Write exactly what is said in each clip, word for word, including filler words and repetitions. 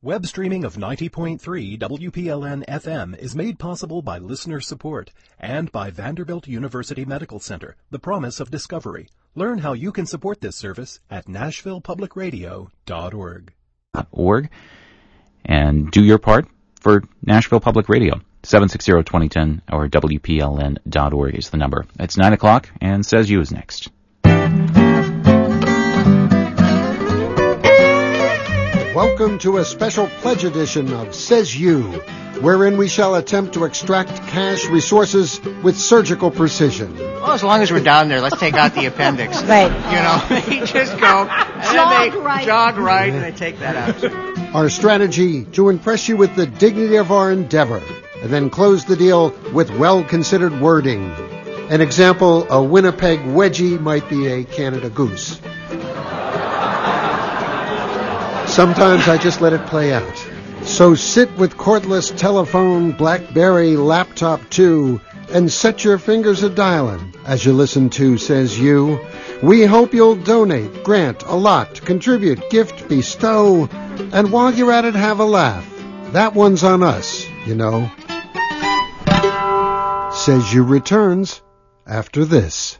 Web streaming of ninety point three W P L N F M is made possible by listener support and by Vanderbilt University Medical Center, the promise of discovery. Learn how you can support this service at nashville public radio dot org. Org, and do your part for Nashville Public Radio. seven six zero, two zero one zero or W P L N dot org is the number. It's nine o'clock, and Says You is next. Welcome to a special pledge edition of Says You, wherein we shall attempt to extract cash resources with surgical precision. Well, as long as we're down there, let's take out the appendix. Right. You know, they just go, and jog they right. jog right, and they take that out. Our strategy, to impress you with the dignity of our endeavor, and then close the deal with well-considered wording. An example, a Winnipeg wedgie might be a Canada Goose. Sometimes I just let it play out. So sit with cordless telephone, BlackBerry, laptop too, and set your fingers a-dialing as you listen to Says You. We hope you'll donate, grant, allot, contribute, gift, bestow, and while you're at it, have a laugh. That one's on us, you know. Says You returns after this.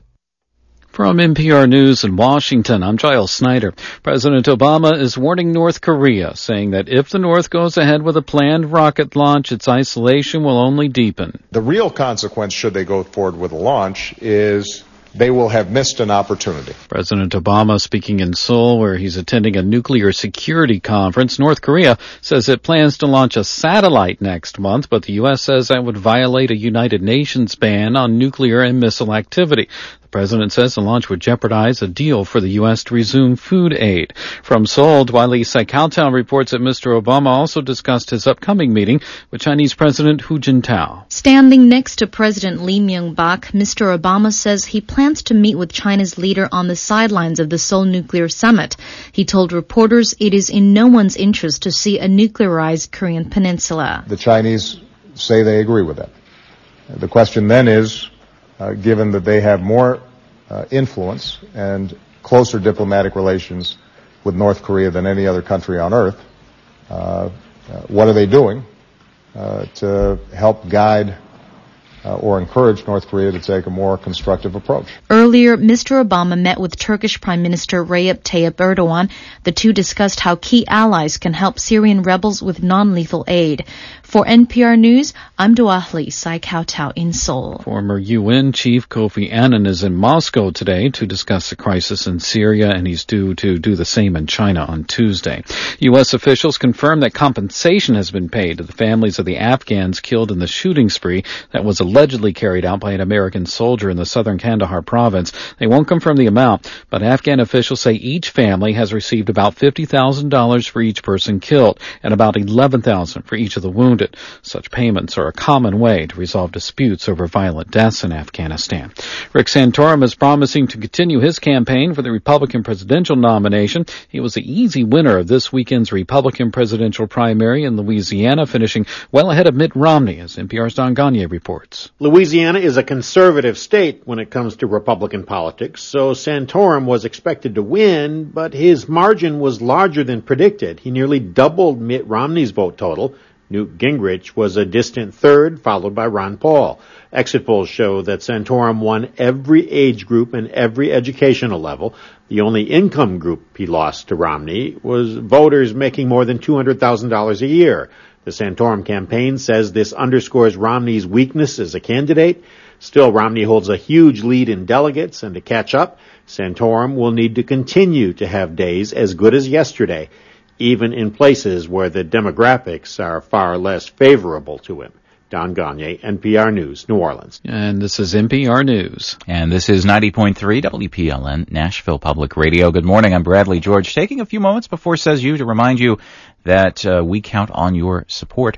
From N P R News in Washington, I'm Giles Snyder. President Obama is warning North Korea, saying that if the North goes ahead with a planned rocket launch, its isolation will only deepen. The real consequence, should they go forward with a launch, is they will have missed an opportunity. President Obama speaking in Seoul, where he's attending a nuclear security conference. North Korea says it plans to launch a satellite next month, but the U S says that would violate a United Nations ban on nuclear and missile activity. The president says the launch would jeopardize a deal for the U S to resume food aid. From Seoul, Dwali Saikautao reports that Mister Obama also discussed his upcoming meeting with Chinese President Hu Jintao. Standing next to President Lee Myung-bak, Mister Obama says he plans to meet with China's leader on the sidelines of the Seoul Nuclear Summit. He told reporters it is in no one's interest to see a nuclearized Korean peninsula. The Chinese say they agree with that. The question then is, uh, given that they have more uh, influence and closer diplomatic relations with North Korea than any other country on earth, uh, uh, what are they doing uh, to help guide Uh, or encourage North Korea to take a more constructive approach? Earlier, Mister Obama met with Turkish Prime Minister Recep Tayyip Erdogan. The two discussed how key allies can help Syrian rebels with non-lethal aid. For N P R News, I'm Dwali Saikautao in Seoul. Former U N Chief Kofi Annan is in Moscow today to discuss the crisis in Syria, and he's due to do the same in China on Tuesday. U S officials confirmed that compensation has been paid to the families of the Afghans killed in the shooting spree that was allegedly carried out by an American soldier in the southern Kandahar province. They won't confirm the amount, but Afghan officials say each family has received about fifty thousand dollars for each person killed and about eleven thousand dollars for each of the wounded. Such payments are a common way to resolve disputes over violent deaths in Afghanistan. Rick Santorum is promising to continue his campaign for the Republican presidential nomination. He was the easy winner of this weekend's Republican presidential primary in Louisiana, finishing well ahead of Mitt Romney, as N P R's Don Gagne reports. Louisiana is a conservative state when it comes to Republican politics, so Santorum was expected to win, but his margin was larger than predicted. He nearly doubled Mitt Romney's vote total. Newt Gingrich was a distant third, followed by Ron Paul. Exit polls show that Santorum won every age group and every educational level. The only income group he lost to Romney was voters making more than two hundred thousand dollars a year. The Santorum campaign says this underscores Romney's weakness as a candidate. Still, Romney holds a huge lead in delegates, and to catch up, Santorum will need to continue to have days as good as yesterday, even in places where the demographics are far less favorable to him. Don Gagne, N P R News, New Orleans. And this is N P R News. And this is ninety point three W P L N, Nashville Public Radio. Good morning. I'm Bradley George, taking a few moments before Says You to remind you that uh, we count on your support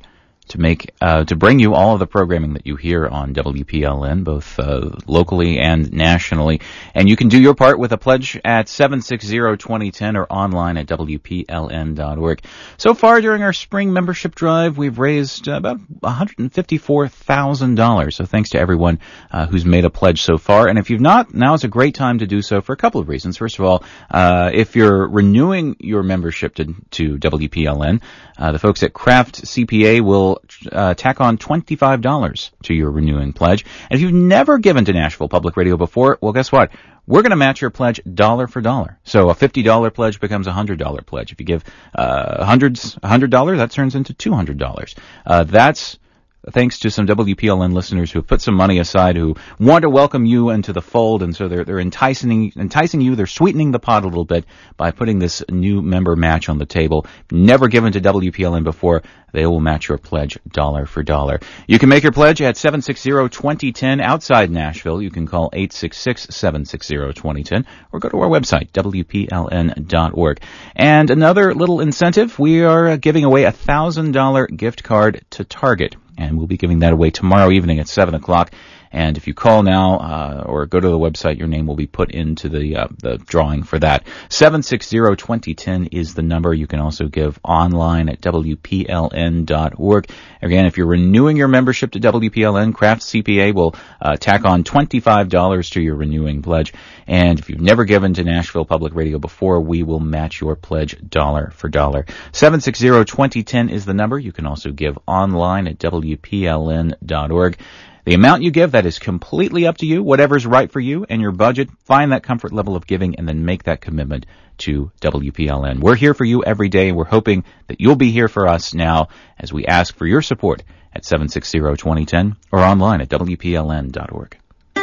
to make uh, to bring you all of the programming that you hear on W P L N, both uh, locally and nationally. And you can do your part with a pledge at seven six zero, two zero one zero or online at W P L N dot org. So far during our spring membership drive, we've raised uh, about one hundred fifty-four thousand dollars. So thanks to everyone uh, who's made a pledge so far. And if you've not, now is a great time to do so for a couple of reasons. First of all, uh, if you're renewing your membership to, to W P L N, uh, the folks at Craft C P A will uh, tack on twenty-five dollars to your renewing pledge. And if you've never given to Nashville Public Radio before, well, guess what? We're going to match your pledge dollar for dollar. So a fifty dollars pledge becomes a one hundred dollars pledge. If you give uh, hundreds, one hundred dollars, that turns into two hundred dollars. Uh, that's thanks to some W P L N listeners who have put some money aside, who want to welcome you into the fold, and so they're they're enticing enticing you. They're sweetening the pot a little bit by putting this new member match on the table. Never given to W P L N before, they will match your pledge dollar for dollar. You can make your pledge at seven six zero, two zero one zero outside Nashville. You can call eight six six, seven six zero, two zero one zero or go to our website, W P L N dot org. And another little incentive, we are giving away a one thousand dollars gift card to Target. And we'll be giving that away tomorrow evening at seven o'clock. And if you call now uh, or go to the website, your name will be put into the uh, the drawing for that. seven six zero, two zero one zero is the number. You can also give online at W P L N dot org. Again, if you're renewing your membership to W P L N, Craft C P A will uh, tack on twenty-five dollars to your renewing pledge. And if you've never given to Nashville Public Radio before, we will match your pledge dollar for dollar. seven six zero, two zero one zero is the number. You can also give online at W P L N dot org. The amount you give, that is completely up to you, whatever's right for you and your budget. Find that comfort level of giving and then make that commitment to W P L N. We're here for you every day, and we're hoping that you'll be here for us now as we ask for your support at seven six zero, two zero one zero or online at W P L N dot org.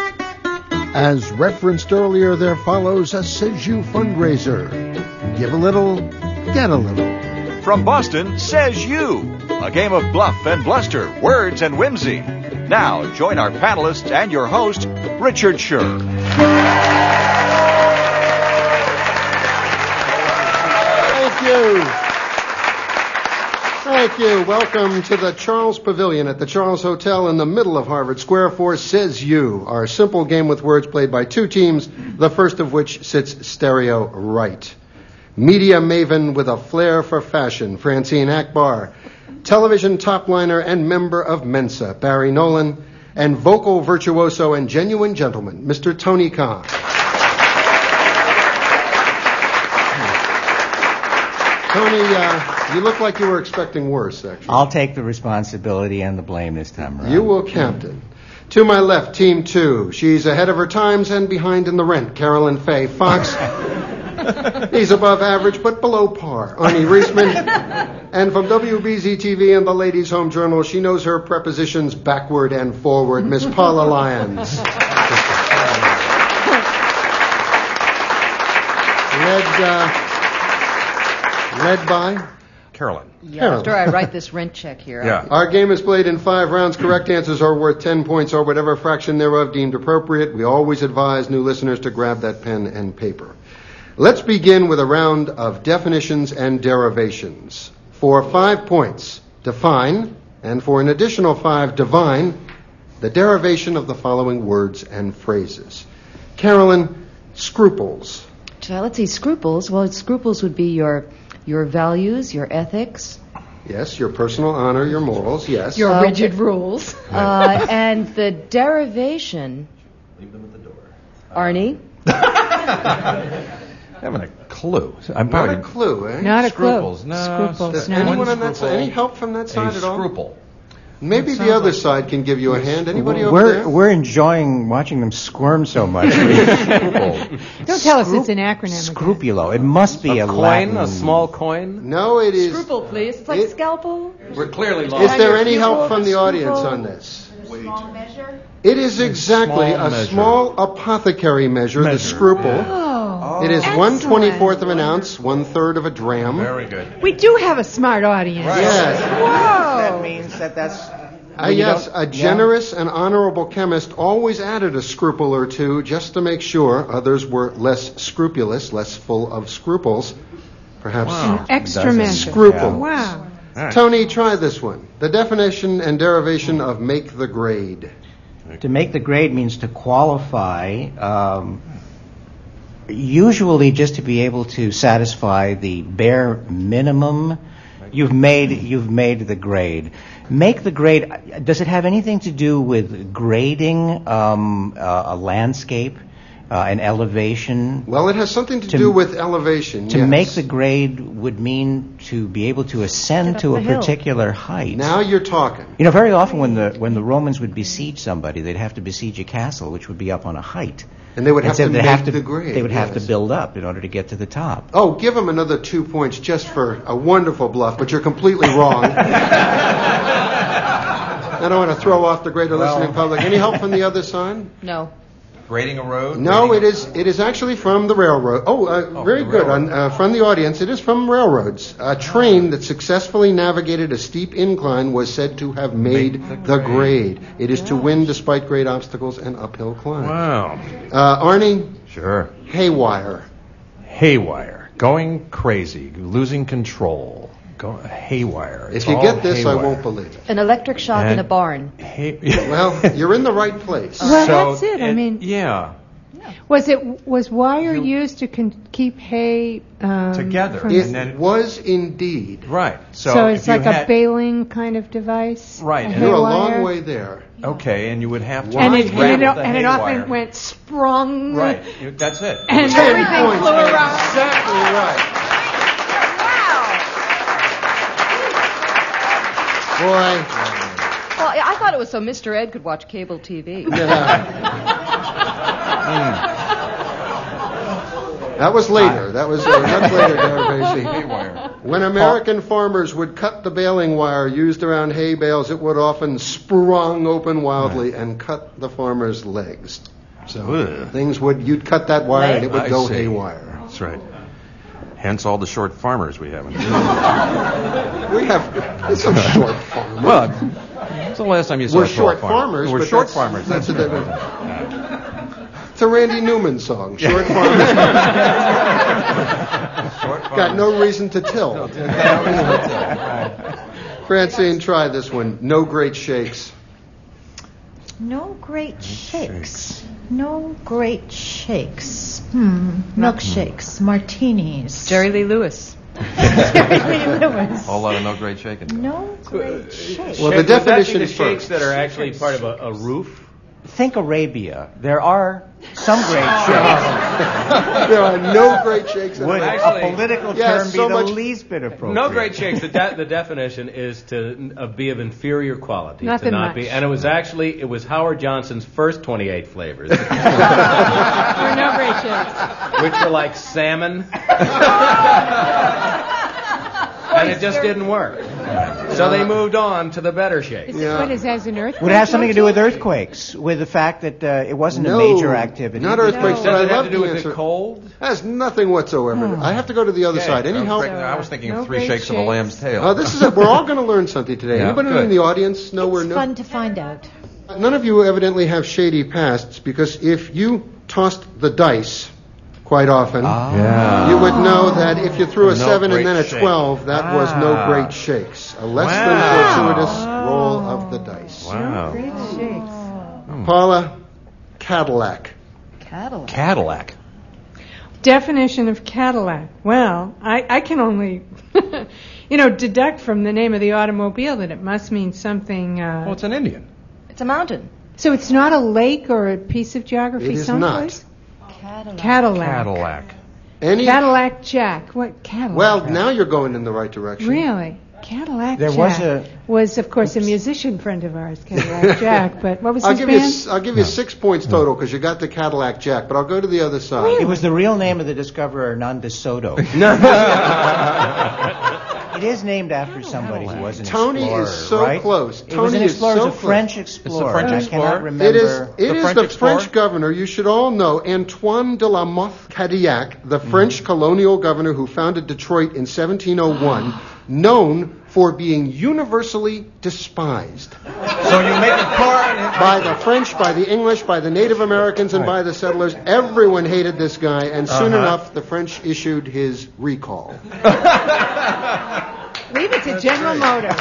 As referenced earlier, there follows a Says You fundraiser. Give a little, get a little. From Boston, Says You, a game of bluff and bluster, words and whimsy. Now, join our panelists and your host, Richard Scher. Thank you. Thank you. Welcome to the Charles Pavilion at the Charles Hotel in the middle of Harvard Square for Says You, our simple game with words played by two teams, the first of which sits stereo right. Media maven with a flair for fashion, Francine Akbar. Television topliner and member of Mensa, Barry Nolan, and vocal virtuoso and genuine gentleman, Mister Tony Khan. Tony, uh, you look like you were expecting worse, actually. I'll take the responsibility and the blame this time around. You will, Captain. To my left, team two. She's ahead of her times and behind in the rent, Carolyn Faye Fox. He's above average, but below par, Arnie Reisman. And from W B Z T V and the Ladies' Home Journal, she knows her prepositions backward and forward, Miss Paula Lyons. led, uh, led by Carolyn. Yeah, Carolyn. after I write this rent check here. Yeah. Our game is played in five rounds. Correct answers are worth ten points or whatever fraction thereof deemed appropriate. We always advise new listeners to grab that pen and paper. Let's begin with a round of definitions and derivations. For five points, define, and for an additional five, divine, the derivation of the following words and phrases. Carolyn, scruples. So let's see, scruples. Well, scruples would be your your values, your ethics. Yes, your personal honor, your morals, yes. Your Uh, rigid rules. Uh, and the derivation. Leave them at the door. Arnie? Having a clue. I'm Not probably a clue, eh? Not a Scruples. clue. No. Scruples. Does No. anyone on that Scruple. side, any help from that side a at all? scruple. Maybe the other side can give you a hand. Anybody over we're, there? We're enjoying watching them squirm so much. Scruple. Don't tell us it's an acronym. Scrupulo. It must be a, a coin, Latin. a small coin. No, it is. Scruple, please. It's like It- scalpel. We're clearly Is lost. there any Scruple, help from the scruple. audience on this? Small measure. It is exactly small a measure. small apothecary measure, the Measure. scruple. Oh, It is excellent. one twenty-fourth of an ounce, one third of a dram. Very good. We do have a smart audience. Yes. That Whoa. means that that's... Uh, you yes, don't- a generous and honorable chemist always added a scruple or two just to make sure others were less scrupulous, less full of scruples. Perhaps Wow. Extra Doesn't- measure. Scruple. Wow. All right. Tony, try this one. The definition and derivation of make the grade. To make the grade means to qualify, um, usually just to be able to satisfy the bare minimum. You've made you've made the grade. Make the grade. Does it have anything to do with grading um, uh, a landscape, uh, an elevation? Well, it has something to, To- do with elevation. To yes. make the grade would mean to be able to ascend to a the hill. particular height. Now you're talking. You know, very often when the when the Romans would besiege somebody, they'd have to besiege a castle, which would be up on a height. And they would have so to they'd make have to, the grade, They would have yes. to build up in order to get to the top. Oh, give him another two points just for a wonderful bluff, but you're completely wrong. I don't want to throw off the greater listening public. Any help from the other side? No. Grading a road? No, Grading it is it is actually from the railroad. Oh, uh, Oh, very the good. railroad. On, uh, from the audience, it is from railroads. A train that successfully navigated a steep incline was said to have made Make the the grade. It is to win despite great obstacles and uphill climbs. Wow. Uh, Arnie, Sure. haywire. Haywire. Going crazy. Losing control. Go, haywire. If It's you all get this, I haywire. won't believe it. An electric shock in And- a barn. Hay- Well, you're in the right place. Well, So, that's it. I and- mean, yeah. was it was wire used to con- keep hay um, Together. from- It And then- was indeed. Right. So, So, if it's you like had, a baling kind of device. Right, A and- hay You're a wire. long way there. Okay, and you would have to And it, Why and it, wrap the and it haywire. often went sprung. Right. You- That's it. And Ten everything points. flew around. Exactly right. Boy, Well, I I thought it was so Mister Ed could watch cable T V. that was later. That was uh, much later derivation. Haywire. When American farmers would cut the baling wire used around hay bales, it would often sprung open wildly and cut the farmer's legs. So Ugh. things would, you'd cut that wire and it would I go see. haywire. That's right. Hence all the short farmers we have in here. We have some short farmers. Well, when's the last time you saw We're a short farmer? farmers. We're but short that's, farmers. That's a different. It's a Randy Newman song. Short farmers. Short Got no reason to till. Francine, try this one. No great shakes. No great shakes. No great shakes. Hmm. Milkshakes, martinis. Jerry Lee Lewis. Jerry Lee Lewis. Whole lot of no great shaking. No great shakes. Well, the Would that be definition the first. shakes that are actually part of a, a roof? Think Arabia. There are some great shakes. There are no great shakes. in Would America. a political Yes, term be so the much- least bit appropriate? No great shakes. The, de- the definition is to uh, be of inferior quality. Nothing to not much. be, and it was actually it was Howard Johnson's first twenty-eight flavors, Or no great shakes. which were like salmon, and it just didn't work. So they moved on to the better shakes. Yeah. What is as an earthquake? Would it have something to do with earthquakes, with the fact that uh, it wasn't No, a major activity? not earthquakes, No. but I Does it have love to do the with answer. the cold? Has nothing whatsoever. I have to go to the other Okay, side. Any I was help? thinking- I was thinking No of three great shakes of a shakes. lamb's tail. Uh, this is it. We're all going to learn something today. Yeah, Anybody good. in the audience know where? It's No- fun to find out. None of you evidently have shady pasts because if you tossed the dice quite often, Yeah. you would know that if you threw a No seven and great then a shake. twelve, that was no Ah. great shakes. A less Wow. than fortuitous roll of the dice. Wow. Great shakes. Paula, Cadillac. Cadillac. Cadillac. Definition of Cadillac. Well, I, I can only, you know, deduct from the name of the automobile that it must mean something. Uh, Well, it's an Indian. It's a mountain. so it's not a lake or a piece of geography It is someplace? Cadillac. Cadillac. Cadillac. Any? Cadillac Jack. What Cadillac? Well, now you're going in the right direction. Really? Cadillac There Jack was a- was, of course, a musician friend of ours, Cadillac Jack. But what was I'll his give you band? s- I'll give you six points total because you got the Cadillac Jack, but I'll go to the other side. It was the real name of the discoverer, Hernando Soto. It is named after somebody who was an Tony explorer, is so right? close. It was Tony an is explorer. so it was a French close. explorer. French I explorer? cannot remember. It is, it The is French the explorer? French governor, you should all know, Antoine de la Mothe Cadillac, the French colonial governor who founded Detroit in seventeen oh one, known for being universally despised So you make a car. by the French, by the English, by the Native Americans, and by the settlers. Everyone hated this guy, and soon Uh-huh. enough, the French issued his recall. Leave it to General Motors.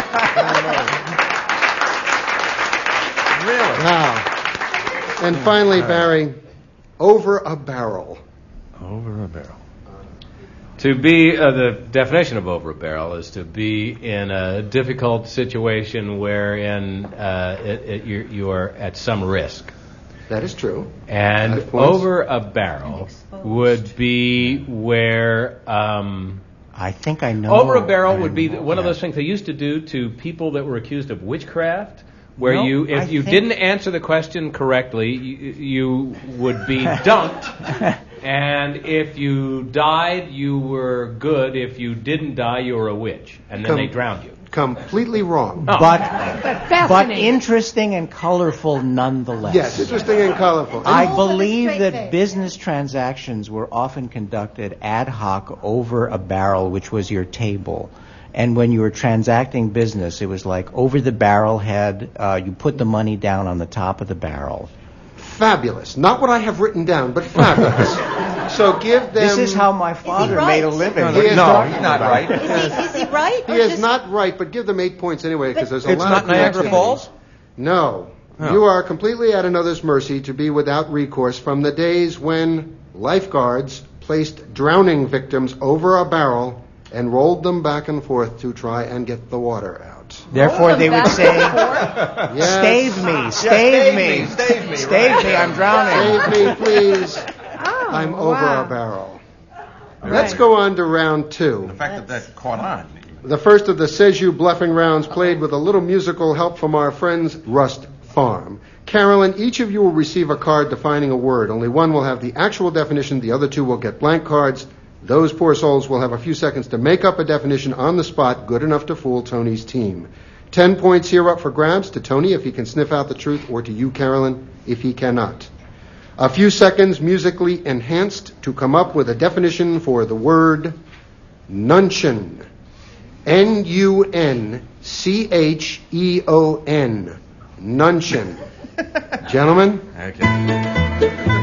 Really? Wow. And finally, Barry, over a barrel. Over a barrel. To be, uh, the definition of over a barrel is to be in a difficult situation wherein uh, it, it, you're, you are at some risk. That is true. And over a barrel would be where... Um, I think I know. Over a barrel would be one of those things they used to do to people that were accused of witchcraft, where No, you, if I you think- didn't answer the question correctly, you, you would be dunked. And if you died, you were good. If you didn't die, you were a witch. And then Com- they drowned you. Completely wrong. Oh. But, But but interesting and colorful nonetheless. Yes, interesting and colorful. I And- believe that business transactions were often conducted ad hoc over a barrel, which was your table. And when you were transacting business, it was like over the barrel head, uh, you put the money down on the top of the barrel. Fabulous. Not what I have written down, but fabulous. So give them... This is how my father right? made a living. No, no, He he's is not talking right. about. Is he, is he right? He or is just- not right, but give them eight points anyway, because there's a It's lot not of Niagara activities. Falls? No. Oh. You are completely at another's mercy to be without recourse from the days when lifeguards placed drowning victims over a barrel and rolled them back and forth to try and get the water out. Therefore, they would say, Yes. stave me, stave me, stave me, stave right. me, I'm drowning. Save me, please. Oh, I'm over wow. a barrel. Let's go on to round two. The fact that that caught on. The first of the Says You bluffing rounds played with a little musical help from our friends Rust Farm. Carolyn, each of you will receive a card defining a word. Only one will have the actual definition. The other two will get blank cards. Those poor souls will have a few seconds to make up a definition on the spot, good enough to fool Tony's team. Ten points here up for grabs to Tony if he can sniff out the truth, or to you, Carolyn, if he cannot. A few seconds musically enhanced to come up with a definition for the word nuncheon. N U N C H E O N. Nuncheon. Gentlemen? Okay.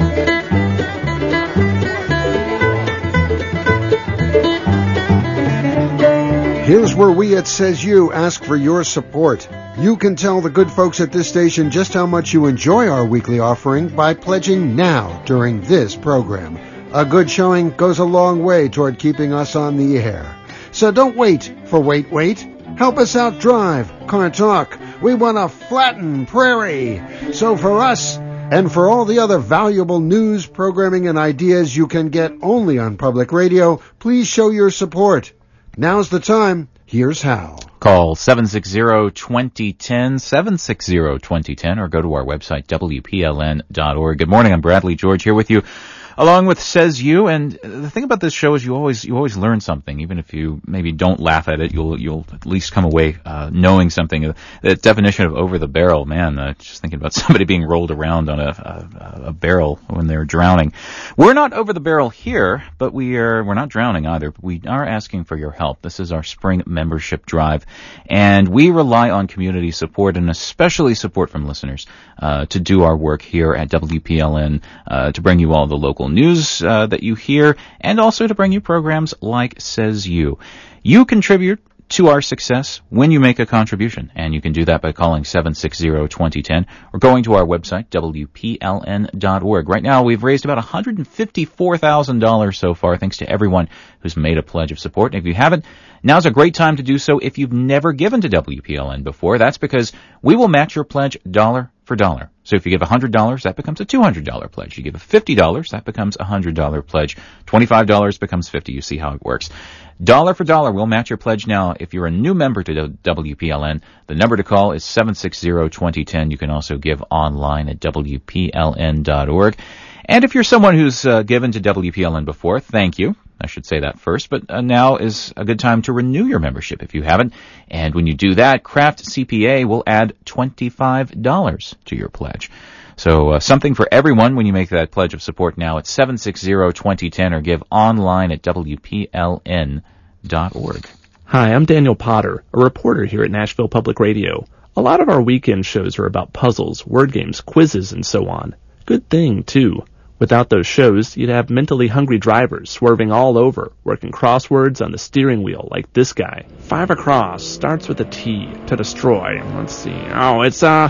Here's where we at Says You ask for your support. You can tell the good folks at this station just how much you enjoy our weekly offering by pledging now during this program. A good showing goes a long way toward keeping us on the air. So don't wait for Wait Wait. Help us out drive, car talk. We want a flattened prairie. So for us, and for all the other valuable news, programming, and ideas you can get only on public radio, please show your support. Now's the time. Here's how. Call seven six zero, two zero one zero, seven six zero, two zero one zero, or go to our website, W P L N dot org. Good morning. I'm Bradley George here with you, along with Says You. And the thing about this show is you always you always learn something. Even if you maybe don't laugh at it, you'll you'll at least come away uh, knowing something. The definition of over the barrel, man, uh, just thinking about somebody being rolled around on a, a, a barrel when they're drowning. We're not over the barrel here, but we are we're not drowning either. We are asking for your help. This is our spring membership drive, and we rely on community support and especially support from listeners uh, to do our work here at W P L N, uh, to bring you all the local news uh, that you hear, and also to bring you programs like Says You. You contribute to our success when you make a contribution, and you can do that by calling seven six zero, two zero one zero or going to our website, W P L N dot org. Right now, we've raised about one hundred fifty-four thousand dollars so far, thanks to everyone who's made a pledge of support. And if you haven't, now's a great time to do so if you've never given to W P L N before. That's because we will match your pledge dollar for dollar. So if you give one hundred dollars, that becomes a two hundred dollars pledge. You give fifty dollars, that becomes a one hundred dollars pledge. twenty-five dollars becomes fifty dollars. You see how it works. Dollar for dollar, we'll match your pledge now. If you're a new member to W P L N, the number to call is seven six zero, two zero one zero. You can also give online at W P L N dot org. And if you're someone who's uh, given to W P L N before, thank you. I should say that first, but uh, now is a good time to renew your membership if you haven't. And when you do that, Kraft C P A will add twenty-five dollars to your pledge. So uh, something for everyone when you make that pledge of support now at seven six zero, two zero one zero or give online at W P L N dot org. Hi, I'm Daniel Potter, a reporter here at Nashville Public Radio. A lot of our weekend shows are about puzzles, word games, quizzes, and so on. Good thing, too. Without those shows, you'd have mentally hungry drivers swerving all over, working crosswords on the steering wheel like this guy. Five across starts with a T, to destroy. Let's see. Oh, it's, uh...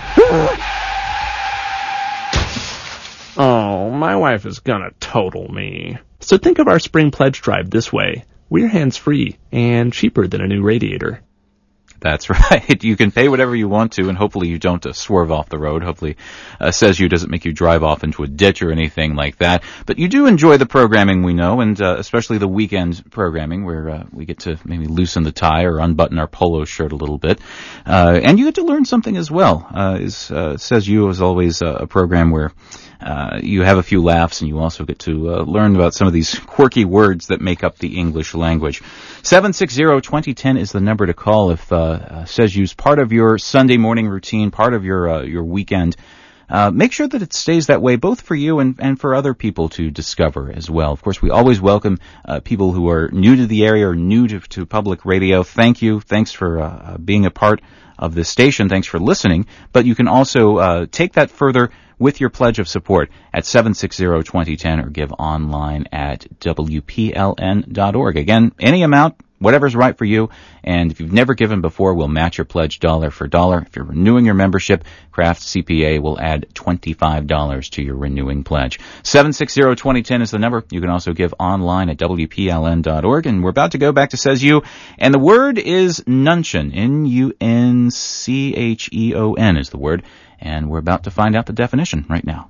Oh, my wife is gonna total me. So think of our spring pledge drive this way. We're hands-free and cheaper than a new radiator. That's right. You can pay whatever you want to, and hopefully you don't uh, swerve off the road. Hopefully uh, Says You doesn't make you drive off into a ditch or anything like that. But you do enjoy the programming, we know, and uh, especially the weekend programming where uh, we get to maybe loosen the tie or unbutton our polo shirt a little bit. Uh, and you get to learn something as well. Uh, is, uh, Says You is always uh, a program where Uh, you have a few laughs, and you also get to uh, learn about some of these quirky words that make up the English language. seven six zero, two zero one zero is the number to call if uh, uh, Says You's part of your Sunday morning routine, part of your uh, your weekend. Uh, make sure that it stays that way, both for you and, and for other people to discover as well. Of course, we always welcome uh, people who are new to the area or new to, to public radio. Thank you. Thanks for uh, being a part of this station. Thanks for listening. But you can also uh, take that further with your pledge of support at seven six zero, two zero one zero or give online at W P L N dot org. Again, any amount, whatever's right for you. And if you've never given before, we'll match your pledge dollar for dollar. If you're renewing your membership, Craft C P A will add twenty-five dollars to your renewing pledge. seven six zero, two zero one zero is the number. You can also give online at W P L N dot org. And we're about to go back to Says You. And the word is Nuncheon. N U N C H E O N is the word. And we're about to find out the definition right now.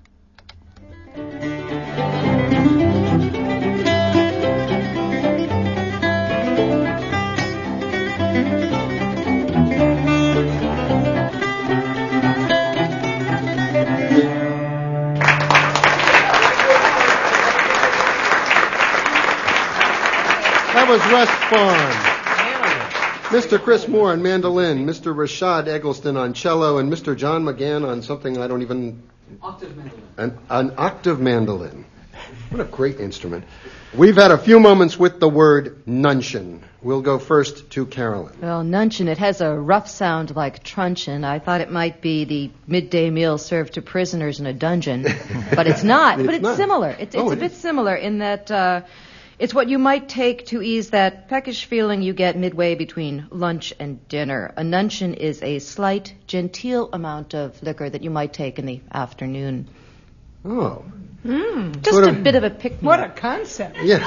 That was West Farm. Mister Chris Moore on mandolin, Mister Rashad Eggleston on cello, and Mister John McGann on something I don't even... Octave mandolin. An, an octave mandolin. What a great instrument. We've had a few moments with the word Nuncheon. We'll go first to Carolyn. Well, Nuncheon, it has a rough sound like truncheon. I thought it might be the midday meal served to prisoners in a dungeon, but it's not. It's but it's not. similar. It's, it's Oh, a it bit is. similar in that... Uh, It's what you might take to ease that peckish feeling you get midway between lunch and dinner. A nuncheon is a slight, genteel amount of liquor that you might take in the afternoon. Oh. Mm. Just Sort a of- bit of a pick-me-up. What a concept. Yes.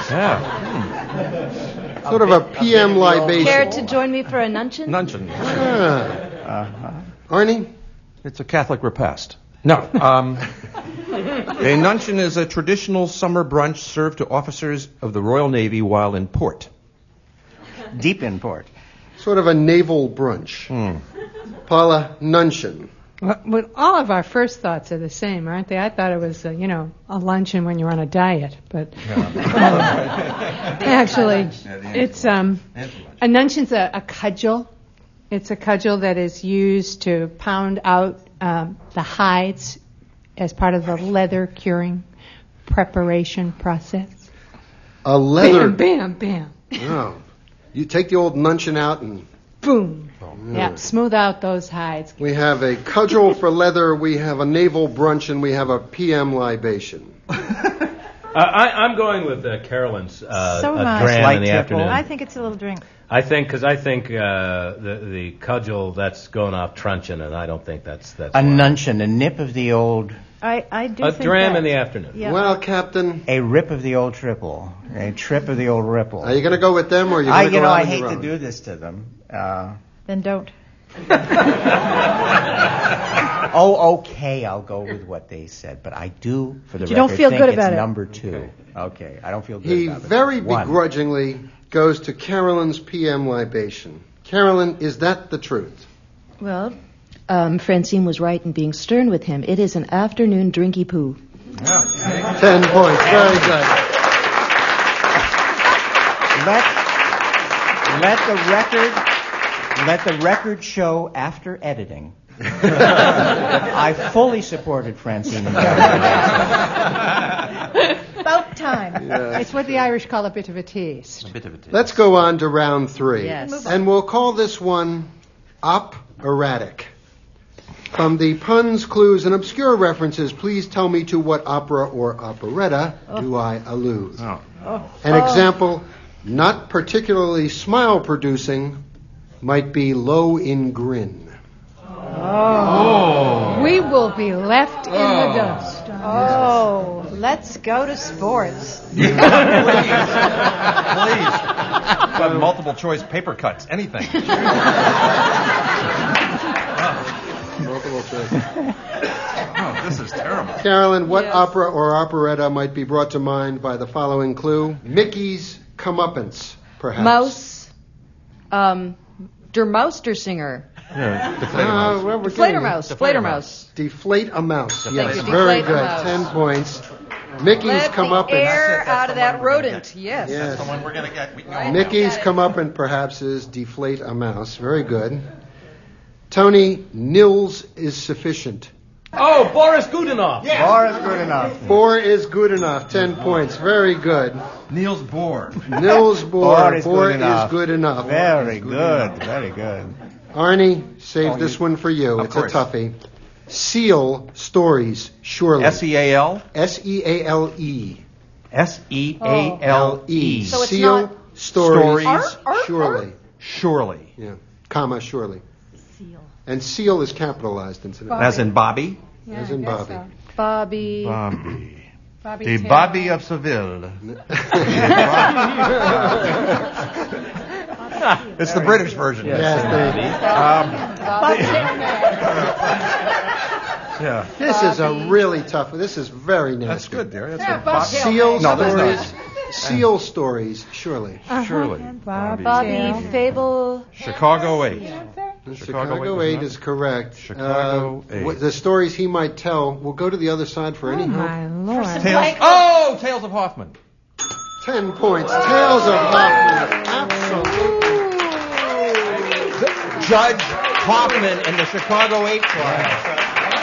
Yeah. Sort of a P M libation. Care to join me for a nuncheon? Nuncheon. Ah. Uh-huh. Arnie? It's a Catholic repast. No. Um, a nuncheon is a traditional summer brunch served to officers of the Royal Navy while in port. Deep in port. Sort of a naval brunch. Hmm. Paula, Nuncheon. Well, well, all of our first thoughts are the same, aren't they? I thought it was, uh, you know, a luncheon when you're on a diet, but actually, it's um, a nuncheon's a, a cudgel. It's a cudgel that is used to pound out um, the hides as part of the leather curing preparation process. A leather... Bam, bam, bam. Oh. You take the old Nuncheon out and... Boom. Yeah. Yeah, smooth out those hides. We have a cudgel for leather, we have a naval brunch, and we have a P M libation. Uh, I, I'm going with uh, Carolyn's uh, So a nice. dram Light in the triple. afternoon. I think it's a little drink. I think because I think uh, the the cudgel that's going off truncheon, and I don't think that's that's A why. nuncheon, a nip of the old, I, I do A think dram that. in the afternoon. Yeah. Well, Captain, a rip of the old triple, a trip of the old ripple. are you going to go with them, or are you I, going to you go know, out I on hate your to own? do this to them. Uh, Then don't. oh, okay, I'll go with what they said, but I do, for the You record, don't feel think good it's about it. number two. Okay, I don't feel good He about it. very One. begrudgingly goes to Carolyn's P M libation. Carolyn, is that the truth? Well, um, Francine was right in being stern with him. It is an afternoon drinky poo. Ten points. Very good. Let, let the record, let the record show after editing. I fully supported Francine and Gary. About time. Yeah. It's what the Irish call a bit of a taste. A bit of a taste. Let's go on to round three. Yes. And we'll call this one operatic. From the puns, clues, and obscure references, please tell me to what opera or operetta do I allude? Oh. An example, not particularly smile-producing, might be low in grin. Oh. We will be left in Oh. the dust. Oh, let's go to sports. Please. But multiple choice paper cuts, anything. Multiple choice. Oh, this is terrible. Carolyn, what Yes. opera or operetta might be brought to mind by the following clue? Mickey's Comeuppance, perhaps. Mouse. Um, Der Maustersinger. Yeah, Uh, well, we're getting it. Fledermaus. Fledermaus. Deflate a mouse. Thank Yes, you. very Deflate a good. mouse. Ten points. Mickey's Let the Comeuppance. air out of that rodent. Yes. Yes. That's the one we're going to get. We can go Mickey's Got it. Comeuppance, perhaps, is deflate a mouse. Very good. Tony, nils is sufficient. Oh, Boris Godunov. Four is good enough. Four is good enough. Ten points. Very good. Niels Bohr. Nils Bohr. Four is Four good enough. is good enough. Very good, very good. Arnie, save Oh, this you- one for you. Of It's course. a toughie. Seal stories, surely. S E A L? S E A L E. S E A L E. So it's Seal not- stories, Stories. Art, art, surely. Surely. Yeah. Comma, surely. Seal. And seal is capitalized, incidentally. As in Bobby? Yeah, As in I guess Bobby. so. Bobby. Bobby. Bobby The Taylor. Bobby of Seville. It's the British version. Yes, there you go. Yeah. This is a really tough one. This is very nasty. That's good, dear. That's Yeah, good. Bob Seal No, there's stories. Seal stories, surely. Uh-huh. Surely. Bobby, Bobby Taylor. Fable. Chicago eight. The Chicago Chicago eight eight was is correct. Chicago Uh, eight. what- The stories he might tell. We'll go to the other side for any Oh, help. my Lord. Tales. Oh, Tales of Hoffman. Ten points. Tales of Hoffman. Absolutely. Judge Hoffman in the Chicago eight trial.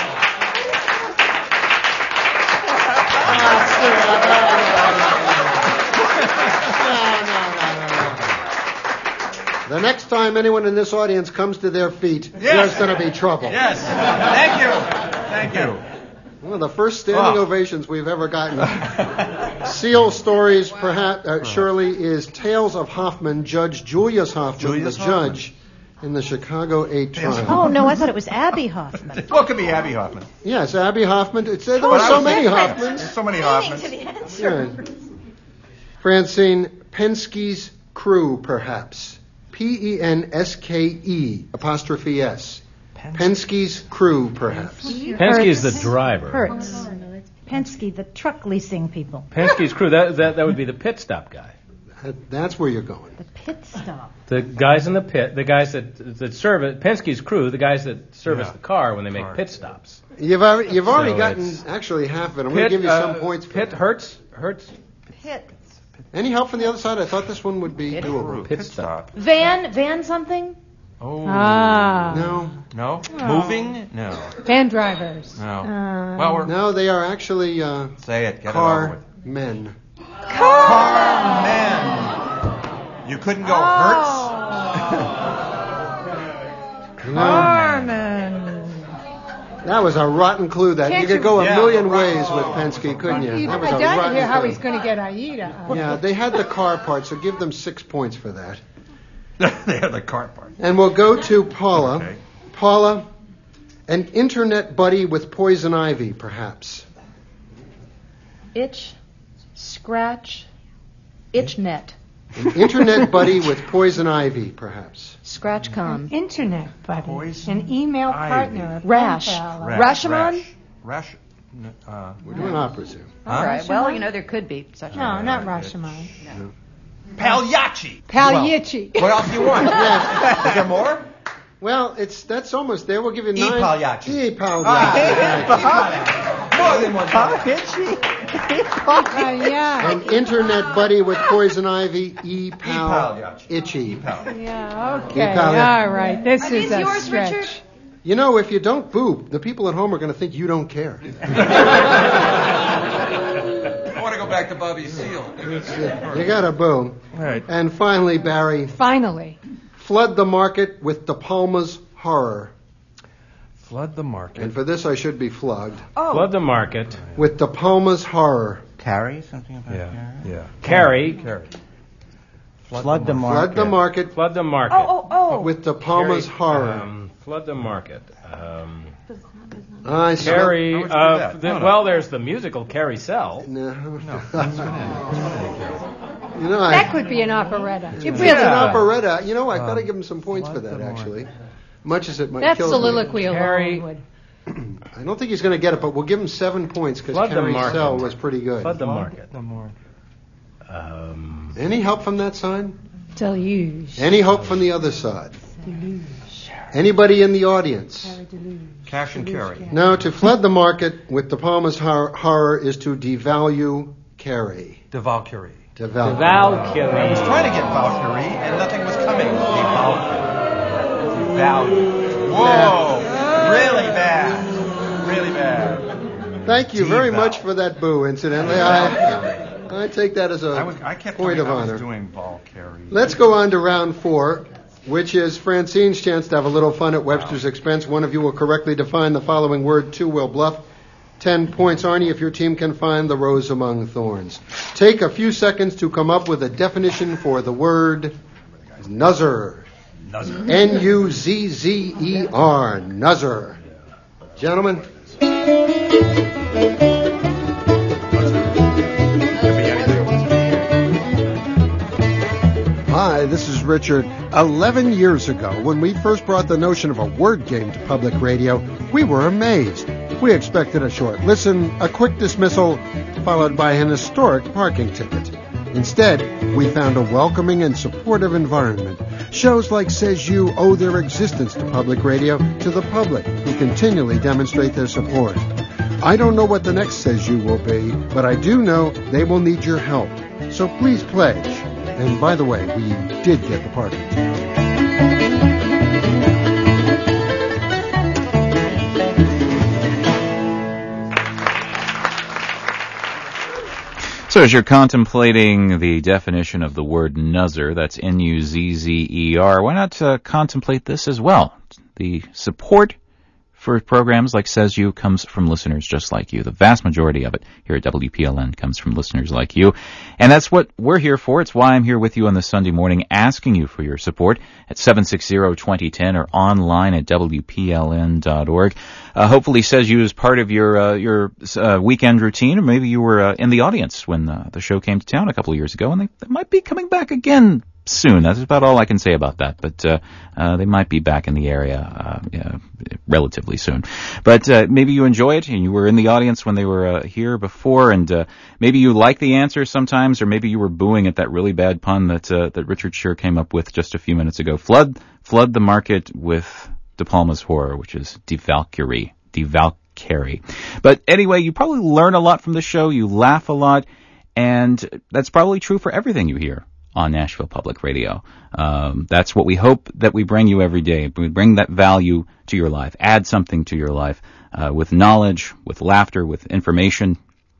The next time anyone in this audience comes to their feet, Yes. there's going to be trouble. Yes. Thank you. Thank you. One of the first standing Oh. ovations we've ever gotten. Seal stories, perhaps, uh, surely, is Tales of Hoffman, Judge Julius Hoffman, Julius the Hoffman. judge in the Chicago eight Tales of trial. Oh, no, I thought it was Abby Hoffman. Well, it could be Abby Hoffman. Yes, Abby Hoffman. It's, there But were I so was many different. Hoffmans. There's so many Hoffmans. Yeah. Francine, Penske's crew, perhaps. P E N S K E, apostrophe S. Penske's crew, perhaps. Penske is the driver. Hertz. Penske, the truck leasing people. Penske's crew. That, that that would be the pit stop guy. That- That's where you're going. The pit stop. The guys in the pit, the guys that that service Penske's crew, the guys that service Yeah. the car when they make pit stops. You've already, you've already So gotten it's- actually half of it. I'm going to Pit, give you some uh, points. For Pit that. Hertz Hertz Pit. Any help from the other side? I thought this one would be doable. pit stop. Van. Van something? Oh. Ah. No, No? Oh. Moving? No. Van drivers. No. Uh, Well, we're... no, they are actually uh, Say it. Get it over car with. men. Car men. You couldn't go Hertz? You know, that was a rotten clue. That Can't you could you- go a Yeah, million rotten ways with clue. Penske, couldn't you? You That was a I don't rotten hear how clue. he's going to get Aida. Yeah, they had the car part, so give them six points for that. They had the car part. And we'll go to Paula. Okay. Paula, an internet buddy with poison ivy, perhaps. Itch. Scratch. Itchnet. An internet buddy with poison ivy, perhaps. Scratchcom. Internet buddy. Poison An email ivy. partner. a pen Rash. pal, a- Rash. Rashomon? Rash. Rash. n- Uh, We're doing operas here. All right. Well, you know, there could be such a No, not Rashomon. Pagliacci. Pagliacci. What else do you want? Yes. Is there more? Well, it's that's almost there. We'll give you E. nine. Pagliacci. E. Pagliacci. More than one. Uh, yeah. An internet buddy with poison ivy, E. Pal. Pagliacci. Itchy. Yeah, okay. Pagliacci. All right. This Are is these a yours, stretch. Richard? You know, if you don't boo, the people at home are going to think you don't care. I want to go back to Bobby Seale. You got to boo. All right. And finally, Barry, Finally. flood the market with De Palma's horror. Flood the market. And for this, I should be flogged. Oh. Flood the market. With De Palma's Horror. Carrie? Something about Yeah, Carrie? yeah. Carrie. Carrie. Flood, flood the market. Flood the market. Flood the market. Oh, oh, oh. With De Palma's Carrie, Horror. Um, flood the market. Um, I Carrie. How would you do Uh, that? the, No, no. Well, there's the musical Carrie Sell. No. No. You know, I, That could be an operetta. It It was really an could. operetta. You know, I've got to Um, give him some points for that, actually. Much as it might That kill soliloquy alone Carrie. would. him. I don't think he's going to get it, but we'll give him seven points because Flood the Carrie market. Sell was pretty good. Flood the market. The market. Um, Any help from that side? Deluge. Any hope from the other side? Anybody in the audience? Cash and carry. No, to flood the market with De Palma's hor- horror is to devalue Carrie. The Valkyrie. Devalue. Valkyrie. I was trying to get Valkyrie, and nothing was coming. Valkyrie. Value. Whoa! Really bad. Really bad. Thank you very Deval. much for that boo, incidentally. I, I take that as a I, was, I kept point doing, of I honor. was doing Valkyrie. Let's go on to round four, which is Francine's chance to have a little fun at Webster's expense. One of you will correctly define the following word, two will bluff. Ten points, Arnie, if your team can find the rose among thorns. Take a few seconds to come up with a definition for the word nuzzer. Nuzzer. N U Z Z E R, nuzzer. Gentlemen. Hi, this is Richard. Eleven years ago, when we first brought the notion of a word game to public radio, we were amazed. We expected a short listen, a quick dismissal, followed by an historic parking ticket. Instead, we found a welcoming and supportive environment. Shows like Says You owe their existence to public radio to the public, who continually demonstrate their support. I don't know what the next Says You will be, but I do know they will need your help. So please pledge. And by the way, we did get the parking ticket. So as you're contemplating the definition of the word nuzzer, that's N U Z Z E R, why not uh, contemplate this as well? The support for programs like Says You comes from listeners just like you. The vast majority of it here at W P L N comes from listeners like you. And that's what we're here for. It's why I'm here with you on this Sunday morning asking you for your support at seven six zero, two zero one zero or online at W P L N dot org. Uh, hopefully Says You is part of your uh, your uh, weekend routine, or maybe you were uh, in the audience when uh, the show came to town a couple of years ago, and they, they might be coming back again soon. That's about all I can say about that, but uh, uh, they might be back in the area uh, yeah, relatively soon. But uh, maybe you enjoy it, and you were in the audience when they were uh, here before, and uh, maybe you like the answer sometimes, or maybe you were booing at that really bad pun that uh, that Richard Scher came up with just a few minutes ago. Flood, flood the market with De Palma's horror, which is devalkyrie, devalkyrie. But anyway, you probably learn a lot from the show. You laugh a lot, and that's probably true for everything you hear on Nashville Public Radio. Um, that's what we hope that we bring you every day. We bring that value to your life, add something to your life uh, with knowledge, with laughter, with information,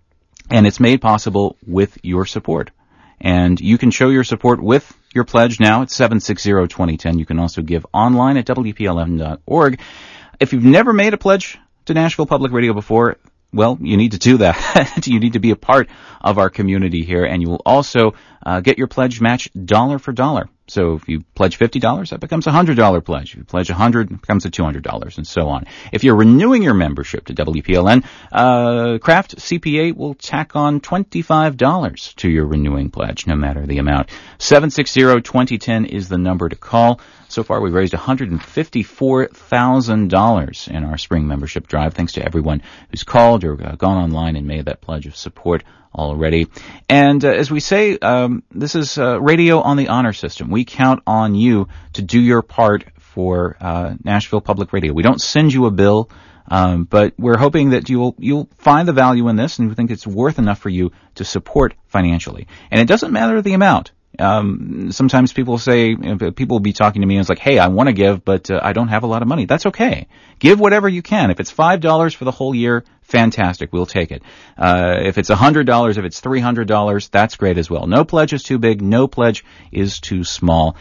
and it's made possible with your support. And you can show your support with your pledge now at seven six zero, two zero one zero. You can also give online at W P L N dot org. If you've never made a pledge to Nashville Public Radio before, well, you need to do that. You need to be a part of our community here, and you will also uh, get your pledge matched dollar for dollar. So if you pledge fifty dollars, that becomes a one hundred dollars pledge. If you pledge one hundred dollars, it becomes a two hundred dollars, and so on. If you're renewing your membership to W P L N, uh, Kraft C P A will tack on twenty-five dollars to your renewing pledge, no matter the amount. seven six zero, two zero one zero is the number to call. So far, we've raised one hundred fifty-four thousand dollars in our spring membership drive, thanks to everyone who's called or uh, gone online and made that pledge of support already. And uh, as we say, um, this is uh, radio on the honor system. We count on you to do your part for uh, Nashville Public Radio. We don't send you a bill, um, but we're hoping that you'll you'll find the value in this, and we think it's worth enough for you to support financially. And it doesn't matter the amount. Um, sometimes people say, you know, people will be talking to me and it's like, hey, I want to give, but uh, I don't have a lot of money. That's okay. Give whatever you can. If it's five dollars for the whole year, fantastic. We'll take it. Uh, if it's one hundred dollars, if it's three hundred dollars, that's great as well. No pledge is too big. No pledge is too small.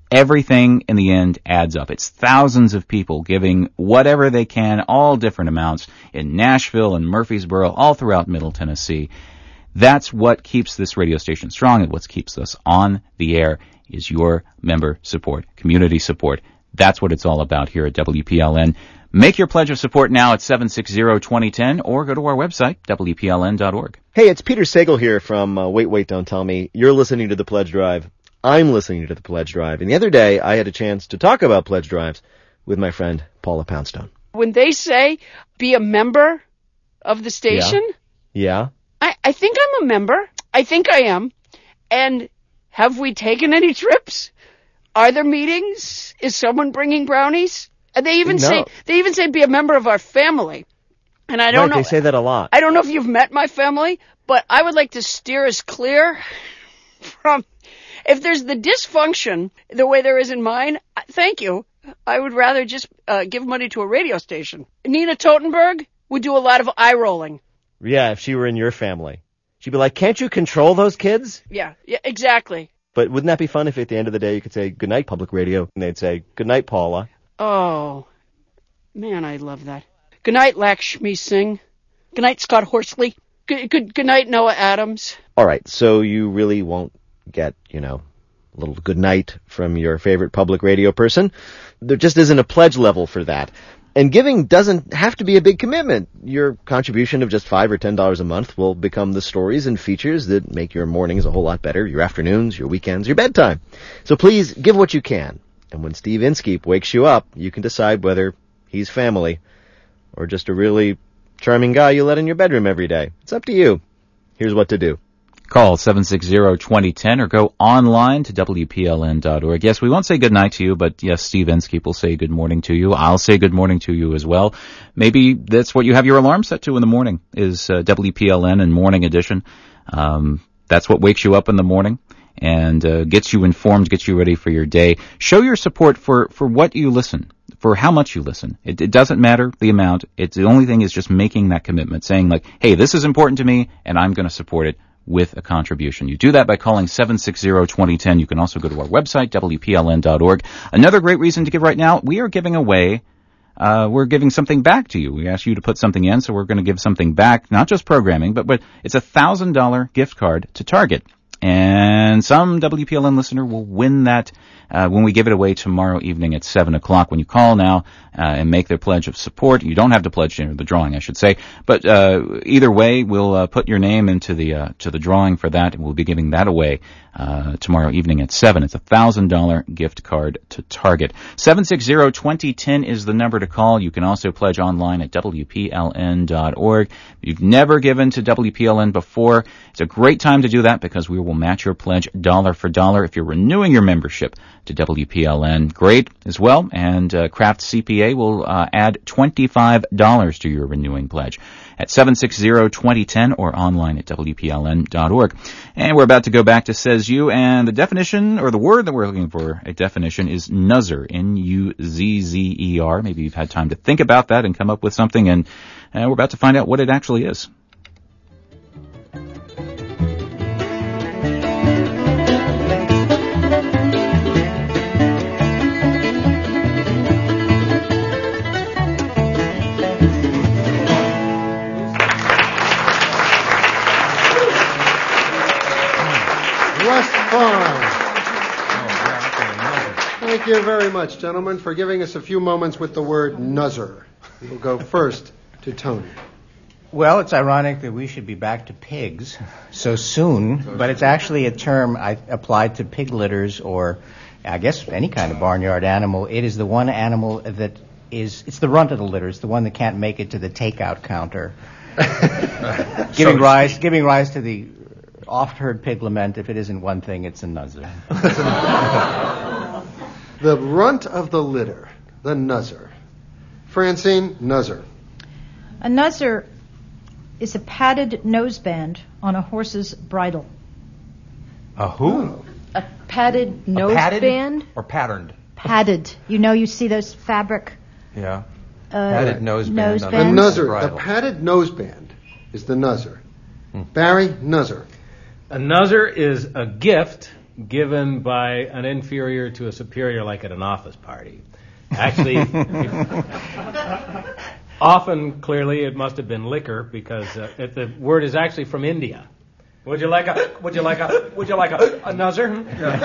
everything in the end adds up. It's thousands of people giving whatever they can, all different amounts in Nashville and Murfreesboro, all throughout Middle Tennessee. That's what keeps this radio station strong, and what keeps us on the air is your member support, community support. That's what it's all about here at W P L N. Make your pledge of support now at seven six zero, two zero one zero or go to our website, W P L N dot org. Hey, it's Peter Sagal here from uh, Wait, Wait, Don't Tell Me. You're listening to The Pledge Drive. I'm listening to The Pledge Drive. And the other day, I had a chance to talk about pledge drives with my friend Paula Poundstone. When they say be a member of the station, Yeah? I, I think I'm a member. I think I am. And have we taken any trips? Are there meetings? Is someone bringing brownies? And they even No. say they even say be a member of our family. And I don't right, know. they say that a lot. I don't know if you've met my family, but I would like to steer us clear from. If there's the dysfunction the way there is in mine, uh, thank you. I would rather just uh, give money to a radio station. Nina Totenberg would do a lot of eye rolling. Yeah, if she were in your family. She'd be like, can't you control those kids? Yeah, yeah, exactly. But wouldn't that be fun if at the end of the day you could say, good night, public radio, and they'd say, good night, Paula. Oh, man, I love that. Good night, Lakshmi Singh. Good night, Scott Horsley. Good, good, good night, Noah Adams. All right, so you really won't get, you know, a little good night from your favorite public radio person. There just isn't a pledge level for that. And giving doesn't have to be a big commitment. Your contribution of just five or ten dollars a month will become the stories and features that make your mornings a whole lot better, your afternoons, your weekends, your bedtime. So please give what you can. And when Steve Inskeep wakes you up, you can decide whether he's family or just a really charming guy you let in your bedroom every day. It's up to you. Here's what to do. Call seven six zero, two zero one zero or go online to W P L N dot org. Yes, we won't say good night to you, but yes, Steve Inskeep will say good morning to you. I'll say good morning to you as well. Maybe that's what you have your alarm set to in the morning is uh, W P L N and Morning Edition. Um, that's what wakes you up in the morning and uh, gets you informed, gets you ready for your day. Show your support for, for what you listen, for how much you listen. It, it doesn't matter the amount. It's the only thing is just making that commitment, saying like, hey, this is important to me and I'm going to support it with a contribution. You do that by calling seven six zero, two zero one zero. You can also go to our website, W P L N dot org. Another great reason to give right now, we are giving away, uh, we're giving something back to you. We asked you to put something in, so we're going to give something back, not just programming, but, but it's a one thousand dollars gift card to Target. And some W P L N listener will win that uh, when we give it away tomorrow evening at seven o'clock. When you call now uh, and make their pledge of support, you don't have to pledge to the drawing, I should say. But uh, either way, we'll uh, put your name into the uh, to the drawing for that, and we'll be giving that away uh, tomorrow evening at seven. It's a one thousand dollars gift card to Target. seven six zero, two zero one zero is the number to call. You can also pledge online at W P L N dot org. If you've never given to W P L N before, it's a great time to do that because we will match your pledge dollar for dollar. If you're renewing your membership to W P L N, great as well. And uh, Kraft C P A will uh, add twenty-five dollars to your renewing pledge at seven six zero, two zero one zero or online at W P L N dot org. And we're about to go back to Says You, and the definition, or the word that we're looking for, a definition, is nuzzer, N U Z Z E R. Maybe you've had time to think about that and come up with something, and uh, we're about to find out what it actually is. Thank you very much, gentlemen, for giving us a few moments with the word nuzzer. We'll go first to Tony. Well, it's ironic that we should be back to pigs so soon, but it's actually a term I applied to pig litters or, I guess, any kind of barnyard animal. It is the one animal that is, it's the runt of the litter. It's the one that can't make it to the takeout counter. giving rise, giving rise to the oft-heard pig lament, if it isn't one thing, it's a nuzzer. The runt of the litter, the nuzzer. Francine, nuzzer. A nuzzer is a padded noseband on a horse's bridle. A who? A padded noseband? Or patterned? Padded. You know, you see those fabric. Yeah. Uh, padded noseband. nose The bands. nuzzer, the padded noseband is the nuzzer. Hmm. Barry, nuzzer. A nuzzer is a gift given by an inferior to a superior, like at an office party. Actually, often, clearly, it must have been liquor because uh, it, the word is actually from India. Would you like a? Would you like a? Would you like a? A nuzzer?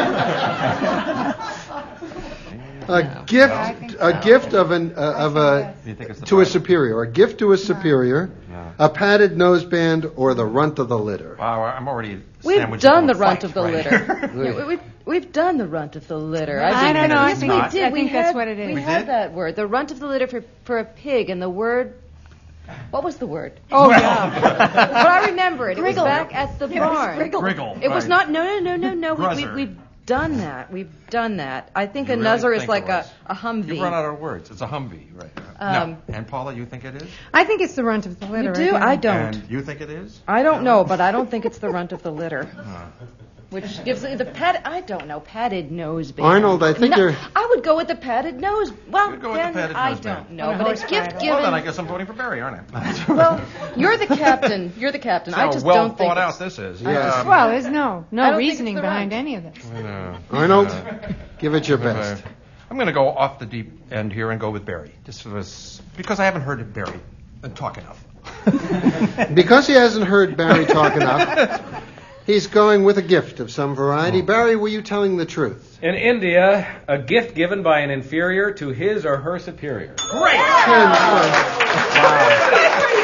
A gift, a gift of an uh, of a to a superior, a gift to a superior, a padded noseband, or the runt of the litter. Wow, I'm already. We've done the runt of the litter. yeah, we've, we've done the runt of the litter. I, I don't know. I think, we not. did. I we think had, that's what it is. We, we had did? that word, the runt of the litter for for a pig, and the word. What was the word? Oh yeah. But I remember it. It was Griggle. back at the It was barn. griggle. Griggle, It was right. not. No, no, no, no, no. We, we, Gruzzer. we've done that. We've done that. I think You a really nuzzer is think like it a, was. a Humvee. You run out of words. It's a Humvee, right? Um, no. And Paula, you think it is? I think it's the runt of the litter. You do? I don't. And you think it is? I don't know, but I don't think it's the runt of the litter. Which gives the padded, I don't know, padded noseband. Arnold, I think no, you're- I would go with the padded nose. Well, You'd go with then the padded I noseband. don't know, On a but horse it's gift bridle. given. Well, then I guess I'm voting for Barry, aren't I? Well, you're the captain. You're the captain. So I just well don't think thought it's- out this is. Yes. Um, Well, there's no I no don't think reasoning it's the behind runt. any of this. uh, Arnold, uh, give it your uh, best. I'm going to go off the deep end here and go with Barry. This was because I haven't heard it Barry talk enough. Because he hasn't heard Barry talk enough, he's going with a gift of some variety. Barry, were you telling the truth? In India, a gift given by an inferior to his or her superior. Great. Ten points.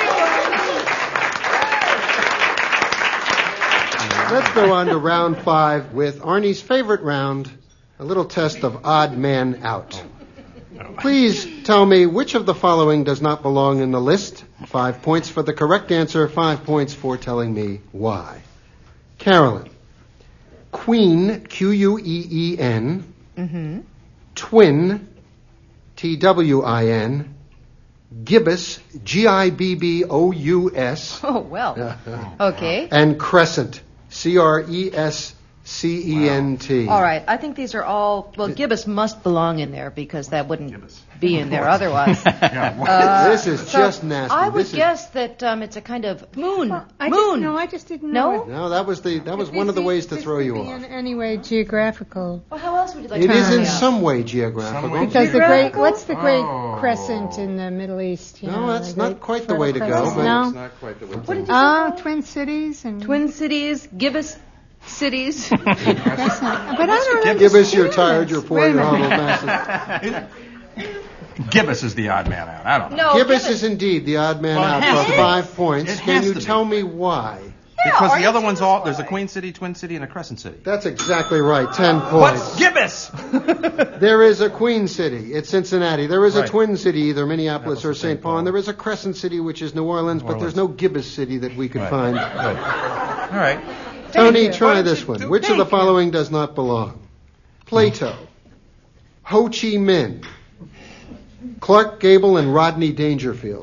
Let's go on to round five with Arnie's favorite round, a little test of odd man out. Please tell me which of the following does not belong in the list. Five points for the correct answer, five points for telling me why. Carolyn, Queen, Q U E E N, Mm-hmm. Twin, T W I N, Gibbous, G I B B O U S, Oh, well. Okay. and Crescent, C R E S C E N T. All right. I think these are all, well, gibbous must belong in there because that wouldn't be in there otherwise. Uh, This is so just nasty. I would This is- guess that um, it's a kind of moon. I moon. Just, no, I just didn't know. No? it. No, that was the that was It one of the is- ways to this throw could you be off. in any way geographical. Well, how else would you like It to is turn in me off? some way geographical. Because the great, Geographical? what's the great Oh. crescent in the Middle East? You No, know, that's the not great quite the Fertile way to go, Crescent? but no. it's Not quite the way. What did you Ah, say? Twin Cities and Twin cities, gibbous cities. But I don't Give us your understand tired, this. your poor, Wait a your minute. humble bastard. Gibbous is the odd man out. I don't know. No, Gibbous gibbous. is indeed the odd man Well, it out has for to be. five points. It Can has you to be. tell me why? Because are the you other one's all, why? there's a Queen City, Twin City, and a Crescent City. That's exactly right. Ten What's points. gibbous? There is a Queen City. It's Cincinnati. There is a Right. Twin City, either Minneapolis or or Saint Saint Paul. And Paul. there is a Crescent City, which is New Orleans, but there's no Gibbous City that we could Right. find. All right. Tony, you. try Why don't this you one. do- Which of Thank the you. following does not belong? Plato, Ho Chi Minh, Clark Gable, and Rodney Dangerfield.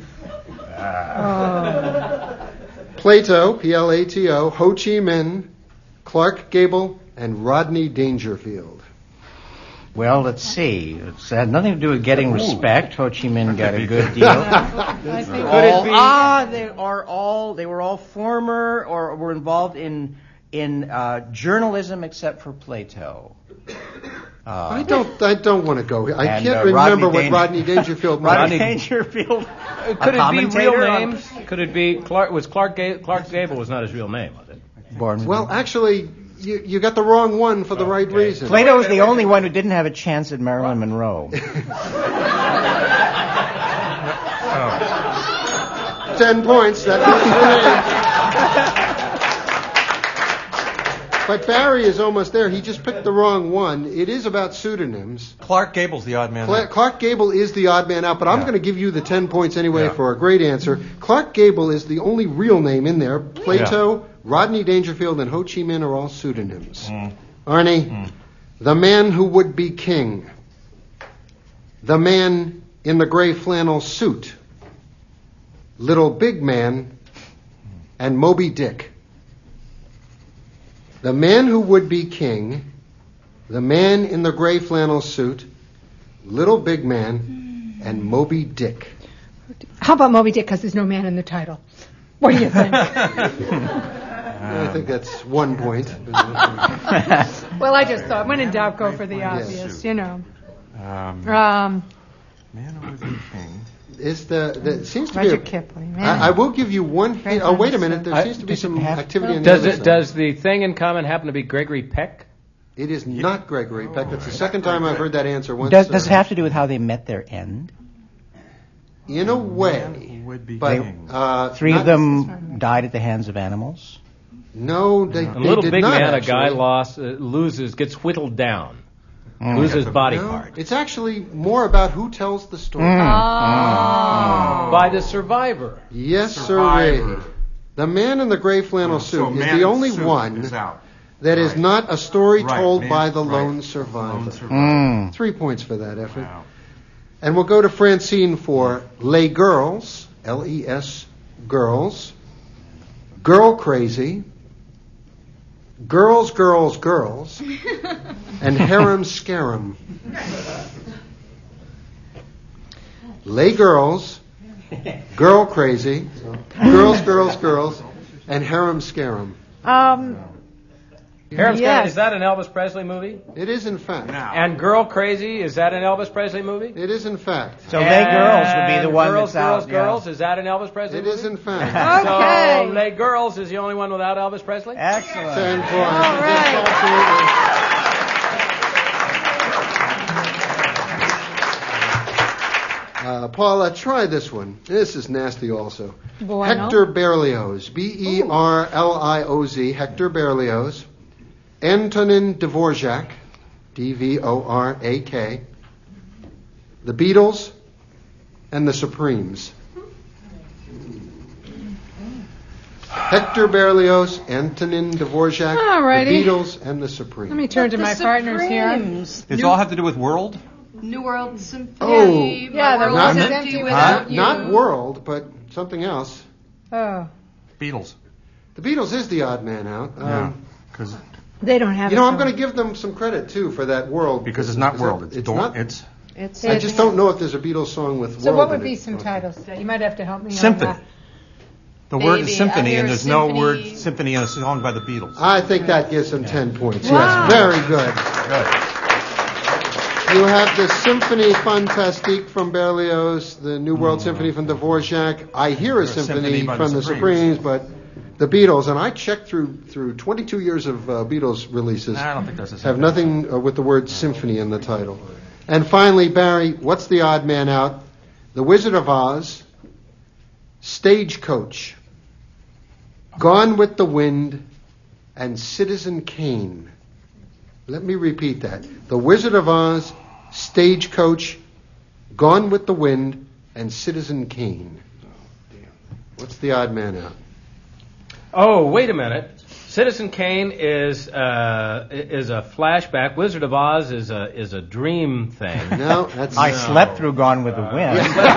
Plato, P L A T O, Ho Chi Minh, Clark Gable, and Rodney Dangerfield. Well, let's see. It's had nothing to do with getting respect. Ho Chi Minh got a good deal. I think all, ah, they are all. They were all former or were involved in in uh, journalism, except for Plato. Uh, I don't. I don't want to go. I And, can't uh, remember Rodney what Danger- Rodney Dangerfield. Rodney was. Dangerfield. Could a it be real commentator on- names? Could it be Clark? Was Clark Ga- Clark Gable was not his real name, was it? Born Well, actually, you, you got the wrong one for the right reason. Plato was the only one who didn't have a chance at Marilyn Monroe. Ten points. That was her name. But Barry is almost there. He just picked the wrong one. It is about pseudonyms. Clark Gable's the odd man Cla- out. Clark Gable is the odd man out, but I'm Yeah. going to give you the ten points anyway Yeah. for a great answer. Clark Gable is the only real name in there. Plato, Rodney Dangerfield, and Ho Chi Minh are all pseudonyms. Mm. Arnie, the man who would be king. The man in the gray flannel suit. Little Big Man, and Moby Dick. The man who would be king, the man in the gray flannel suit, Little Big Man, and Moby Dick. How about Moby Dick? Because there's no man in the title. What do you think? I think that's one point. Well, I just thought, when in doubt, go for the obvious, you know. Um, um, Man over the King. Is the, the it seems to Rudyard be a, Kipling. I, I will give you one hint. Oh, wait a minute. There seems to be some activity on the Does other it? side. Does the thing in common happen to be Gregory Peck? It is not Gregory Peck. That's the second time I've heard that answer. Once. Does, does uh, it have to do with how they met their end? In a way, but uh, Three not- of them died at the hands of animals. No, they, A they little did big not, man, actually. a guy lost, uh, loses, gets whittled down, Mm. loses body No, part it's actually more about who tells the story. Mm. Oh. by the survivor. Yes, Survivor. sir. The man in the gray flannel So suit is man the in only suit one is out. that is not a story Right, told man- by the right. lone survivor. Lone survivor. Mm. Three points for that effort. And we'll go to Francine for Les Girls, L E S Girls, Girl Crazy, Girls, Girls, Girls, and Harem Scarum. Les Girls, Girl Crazy, Girls, Girls, Girls, and Harem Scarum. Um, Harem Scarum, Yes. is that an Elvis Presley movie? It is, in fact. And Girl Crazy, is that an Elvis Presley movie? It is, in fact. So Les Girls would be the And one Girls, that's Girls, out. Girls, is that an Elvis Presley It movie? is, in fact. Okay. So Les Girls is the only one without Elvis Presley? Excellent. Ten points. All right. Yes, absolutely. Uh, Paula, try this one. This is nasty also. Bueno. Hector Berlioz, B E R L I O Z, Hector Berlioz. Antonin Dvorak, D V O R A K. The Beatles and the Supremes. Hector Berlioz, Antonin Dvorak, Alrighty. the Beatles, and the Supremes. Let me turn to The my partners here. Supremes. Does it all have to do with world? New World Symphony. Oh. Yeah, the My world Not, is World's empty empty without without you. not World, but something else. Oh, Beatles. The Beatles is the odd man out. Yeah. Um, Because they don't have you it. know, I'm so- going to give them some credit too for that World. because it's not Is world. that- It's it's Dor- not. It's It's I just don't know if there's a Beatles song with So World what would in be it. some titles? to that? You might have to help me Symphony. on that. The word Baby, is symphony, I hear and there's no symphony. word symphony in a song by the Beatles. I think that gives them ten points. Wow. Yes, very good. Good. You have the Symphonie Fantastique from Berlioz, the New World Mm. Symphony from Dvorak. I hear a Or symphony, Symphony by from the the Supremes. Supremes, but the Beatles, and I checked through through twenty-two years of uh, Beatles releases, I don't think that's a have symphony. nothing uh, with the word symphony in the title. And finally, Barry, what's the odd man out? The Wizard of Oz, Stagecoach, Gone with the Wind, and Citizen Kane. Let me repeat that. The Wizard of Oz, Stagecoach, Gone with the Wind, and Citizen Kane. What's the odd man out? Oh, wait a minute. Citizen Kane is uh, is a flashback. Wizard of Oz is a is a dream thing. No, that's I no. slept through Gone with the Wind.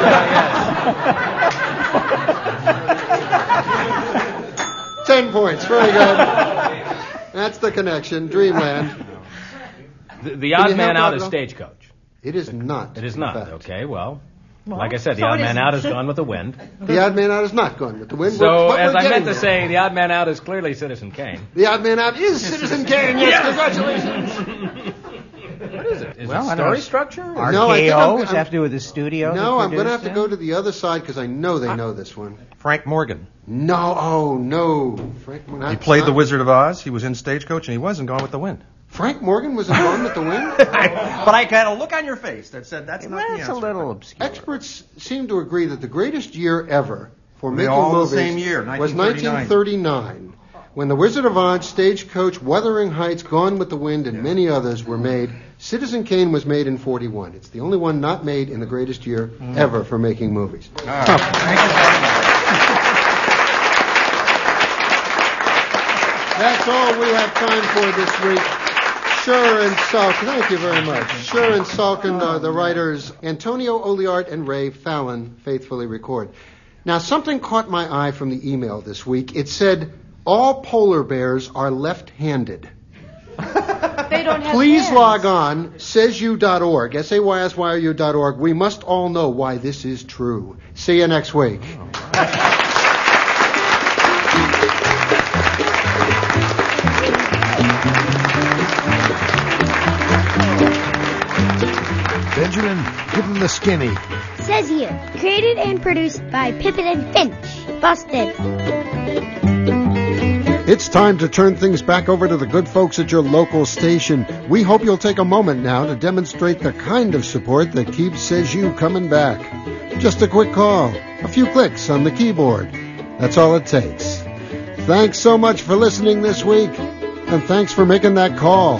Ten points. Very good. That's the connection. Dreamland. The, the Can odd you man help out out, is Bill? Stagecoach. It is not. It is in not. fact. Okay, well, Well, like I said, the so odd it man is- out is Gone with the Wind. The odd man out is not Gone with the Wind. So, We're- but as we're I getting meant to there. say, the odd man out is clearly Citizen Kane. The odd man out is Citizen Kane. Yes, congratulations. What is it? Is Well, I it don't story know. structure? or- R No, I think K O, I'm- does it have to do with the studio? No, that I'm going to have produced to it? go to the other side because I know they know this one. Frank Morgan. No, oh no, Frank. Not, He played not- the Wizard of Oz. He was in Stagecoach, and he wasn't Gone with the Wind. Frank Morgan was in Gone with the Wind. But I had a look on your face that said that's not the That's answer. a little obscure. Experts seem to agree that the greatest year ever for They making all the movies same year, was nineteen nineteen thirty-nine. thirty-nine, when The Wizard of Oz, Stagecoach, Wuthering Heights, Gone with the Wind, and many others were made. Citizen Kane was made in forty-one. It's the only one not made in the greatest year Mm. ever for making movies. All right. Thank you very much. That's all we have time for this week. Sure and Salkin, thank you very much. Sure and Salkin are the writers. Antonio Oliart and Ray Fallon faithfully record. Now, something caught my eye from the email this week. It said, all polar bears are left-handed. They don't have Please hands. log on, says you dot org, S A Y S Y R U dot org. We must all know why this is true. See you next week. Adrian, give him the skinny. Says here, created and produced by Pippin and Finch. Busted. It's time to turn things back over to the good folks at your local station. We hope you'll take a moment now to demonstrate the kind of support that keeps Says You coming back. Just a quick call, a few clicks on the keyboard. That's all it takes. Thanks so much for listening this week, and thanks for making that call.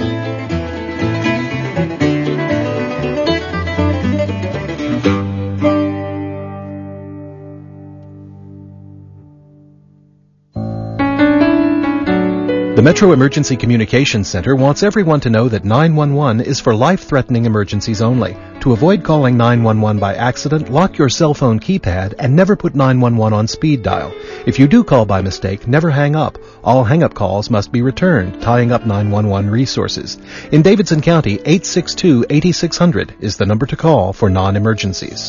The Metro Emergency Communications Center wants everyone to know that nine one one is for life-threatening emergencies only. To avoid calling nine one one by accident, lock your cell phone keypad and never put nine one one on speed dial. If you do call by mistake, never hang up. All hang-up calls must be returned, tying up nine one one resources. In Davidson County, eight six two, eight six zero zero is the number to call for non-emergencies.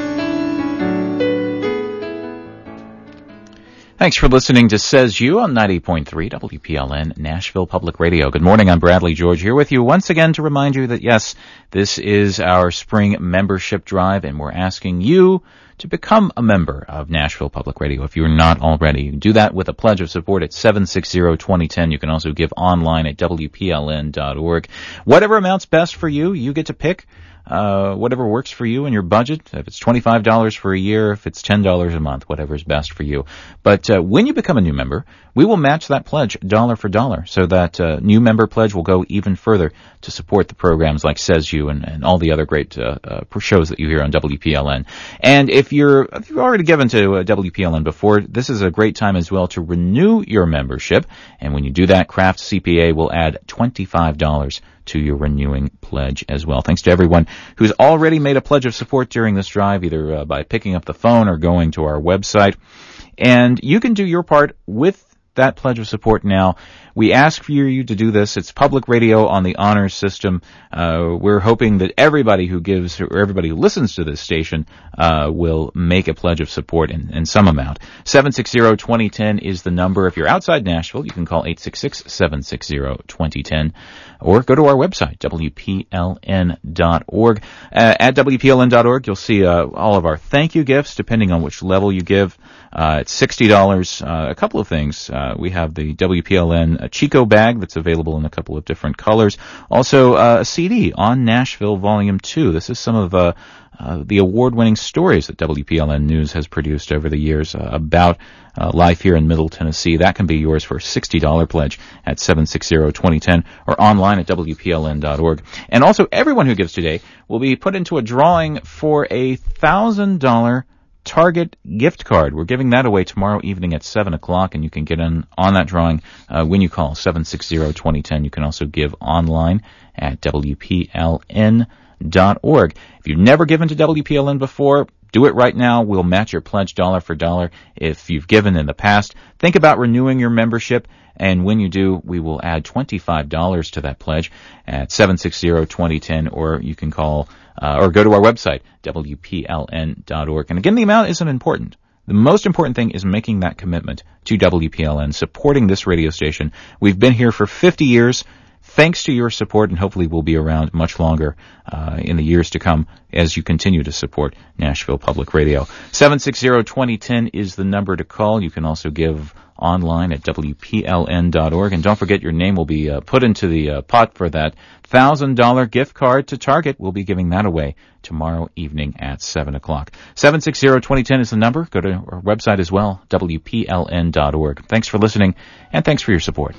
Thanks for listening to Says You on ninety point three W P L N Nashville Public Radio. Good morning, I'm Bradley George here with you once again to remind you that yes, this is our spring membership drive and we're asking you to become a member of Nashville Public Radio if you're not already. Do that with a pledge of support at seven six zero, two zero one zero. You can also give online at W P L N dot org. Whatever amount's best for you, you get to pick. Uh, whatever works for you and your budget. If it's twenty-five dollars for a year, if it's ten dollars a month, whatever's best for you. But uh, when you become a new member, we will match that pledge dollar for dollar, so that uh, new member pledge will go even further to support the programs like Says You and, and all the other great uh, uh, shows that you hear on W P L N. And if you're if you've already given to uh, W P L N before, this is a great time as well to renew your membership. And when you do that, Kraft C P A will add twenty-five dollars to your renewing pledge as well. Thanks to everyone who's already made a pledge of support during this drive, either uh, by picking up the phone or going to our website. And you can do your part with that pledge of support now. We ask for you to do this. It's public radio on the honors system. Uh, we're hoping that everybody who gives or everybody who listens to this station uh, will make a pledge of support in, in some amount. seven six zero, two zero one zero is the number. If you're outside Nashville, you can call eight six six, seven six zero, two zero one zero or go to our website, W P L N dot org. Uh, at W P L N dot org, you'll see uh, all of our thank you gifts, depending on which level you give. Uh, it's sixty dollars. Uh, a couple of things. Uh, we have the W P L N Chico bag that's available in a couple of different colors. Also, uh, a C D on Nashville Volume two. This is some of uh, uh, the award-winning stories that W P L N News has produced over the years uh, about uh, life here in Middle Tennessee. That can be yours for a sixty dollars pledge at seven six zero, two zero one zero or online at W P L N dot org. And also, everyone who gives today will be put into a drawing for a one thousand dollars Target gift card. We're giving that away tomorrow evening at seven o'clock, and you can get in on that drawing uh, when you call seven six zero, two zero one zero. You can also give online at W P L N dot org. If you've never given to W P L N before, do it right now. We'll match your pledge dollar for dollar. If you've given in the past, think about renewing your membership, and when you do, we will add twenty-five dollars to that pledge at seven six zero, two zero one zero, or you can call Uh, or go to our website, W P L N dot org. And again, the amount isn't important. The most important thing is making that commitment to W P L N, supporting this radio station. We've been here for fifty years. Thanks to your support, and hopefully we'll be around much longer uh, in the years to come as you continue to support Nashville Public Radio. seven six zero, two zero one zero is the number to call. You can also give online at W P L N dot org. And don't forget, your name will be uh, put into the uh, pot for that one thousand dollars gift card to Target. We'll be giving that away tomorrow evening at seven o'clock. seven six zero, two zero one zero is the number. Go to our website as well, W P L N dot org. Thanks for listening, and thanks for your support.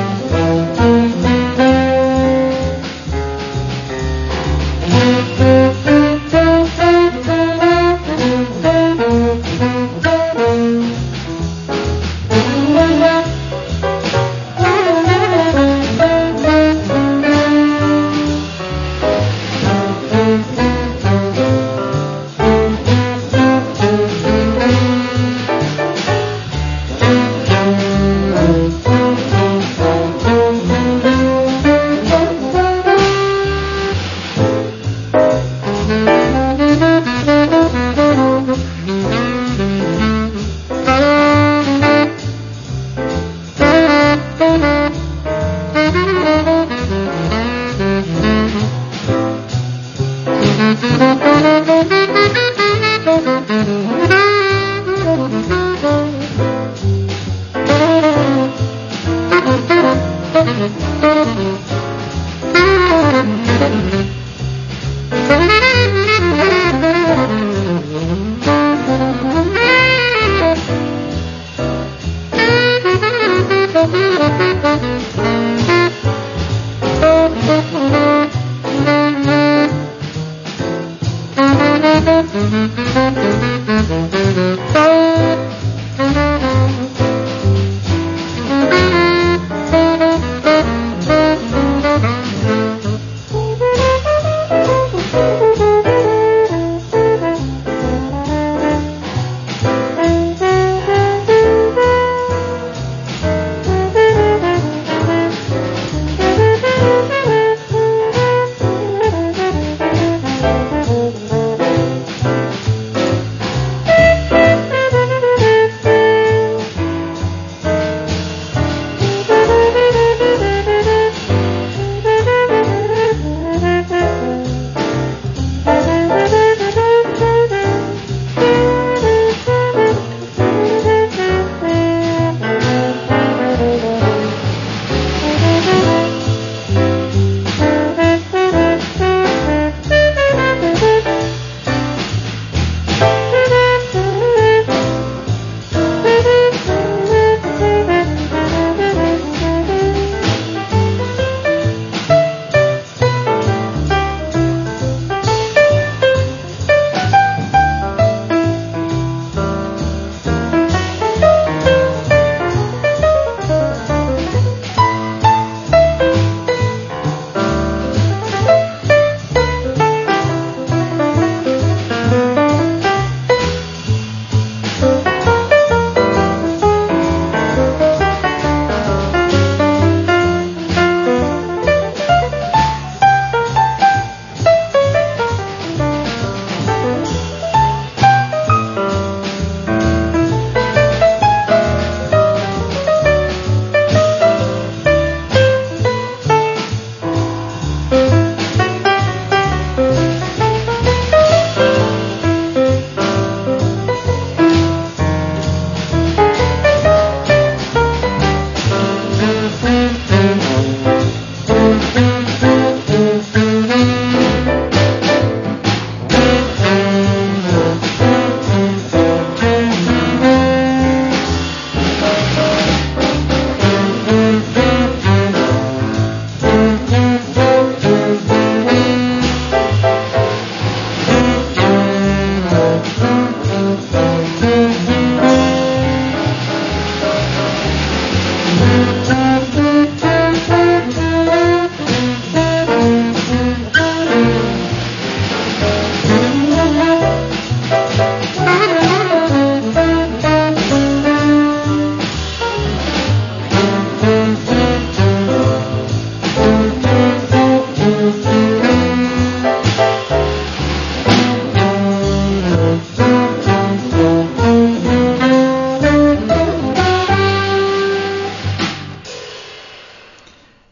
Thank you.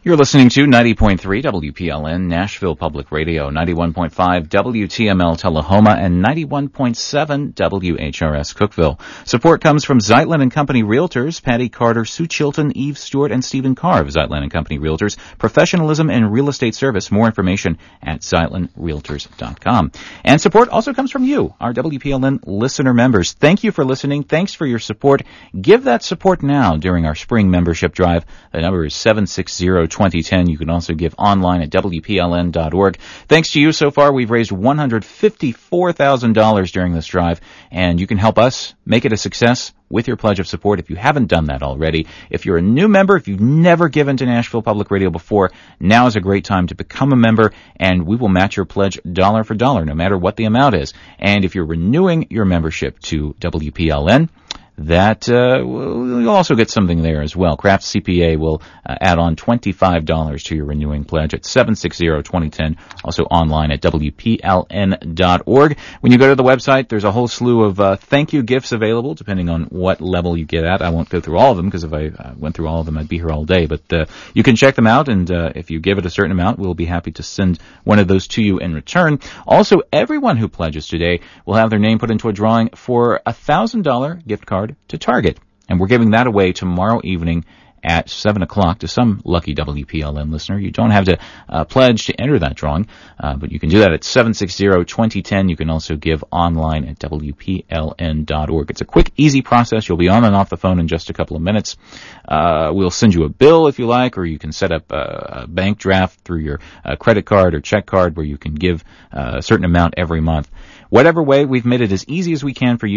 You're listening to ninety point three W P L N Nashville Public Radio, ninety-one point five W T M L Tullahoma, and ninety-one point seven W H R S Cookeville. Support comes from Zeitlin and Company Realtors, Patty Carter, Sue Chilton, Eve Stewart, and Stephen Carr of Zeitlin and Company Realtors. Professionalism in real estate service. More information at zeitlin realtors dot com. And support also comes from you, our W P L N listener members. Thank you for listening. Thanks for your support. Give that support now during our spring membership drive. The number is seven six zero, twenty ten. You can also give online at W P L N dot org. Thanks to you so far, we've raised one hundred fifty-four thousand dollars during this drive, and you can help us make it a success with your pledge of support if you haven't done that already. If you're a new member, if you've never given to Nashville Public Radio before, now is a great time to become a member, and we will match your pledge dollar for dollar, no matter what the amount is. And if you're renewing your membership to W P L N, that uh, you'll also get something there as well. Craft C P A will uh, add on twenty-five dollars to your renewing pledge at seven six zero, twenty ten, also online at W P L N dot org. When you go to the website, there's a whole slew of uh, thank you gifts available, depending on what level you get at. I won't go through all of them, because if I uh, went through all of them, I'd be here all day. But uh, you can check them out, and uh, if you give it a certain amount, we'll be happy to send one of those to you in return. Also, everyone who pledges today will have their name put into a drawing for a one thousand dollars gift card to Target, and we're giving that away tomorrow evening at seven o'clock to some lucky W P L N listener. You don't have to uh, pledge to enter that drawing, uh, but you can do that at seven six zero, twenty ten. You can also give online at W P L N dot org. It's a quick, easy process. You'll be on and off the phone in just a couple of minutes. Uh, we'll send you a bill if you like, or you can set up a, a bank draft through your uh, credit card or check card where you can give uh, a certain amount every month. Whatever way, we've made it as easy as we can for you.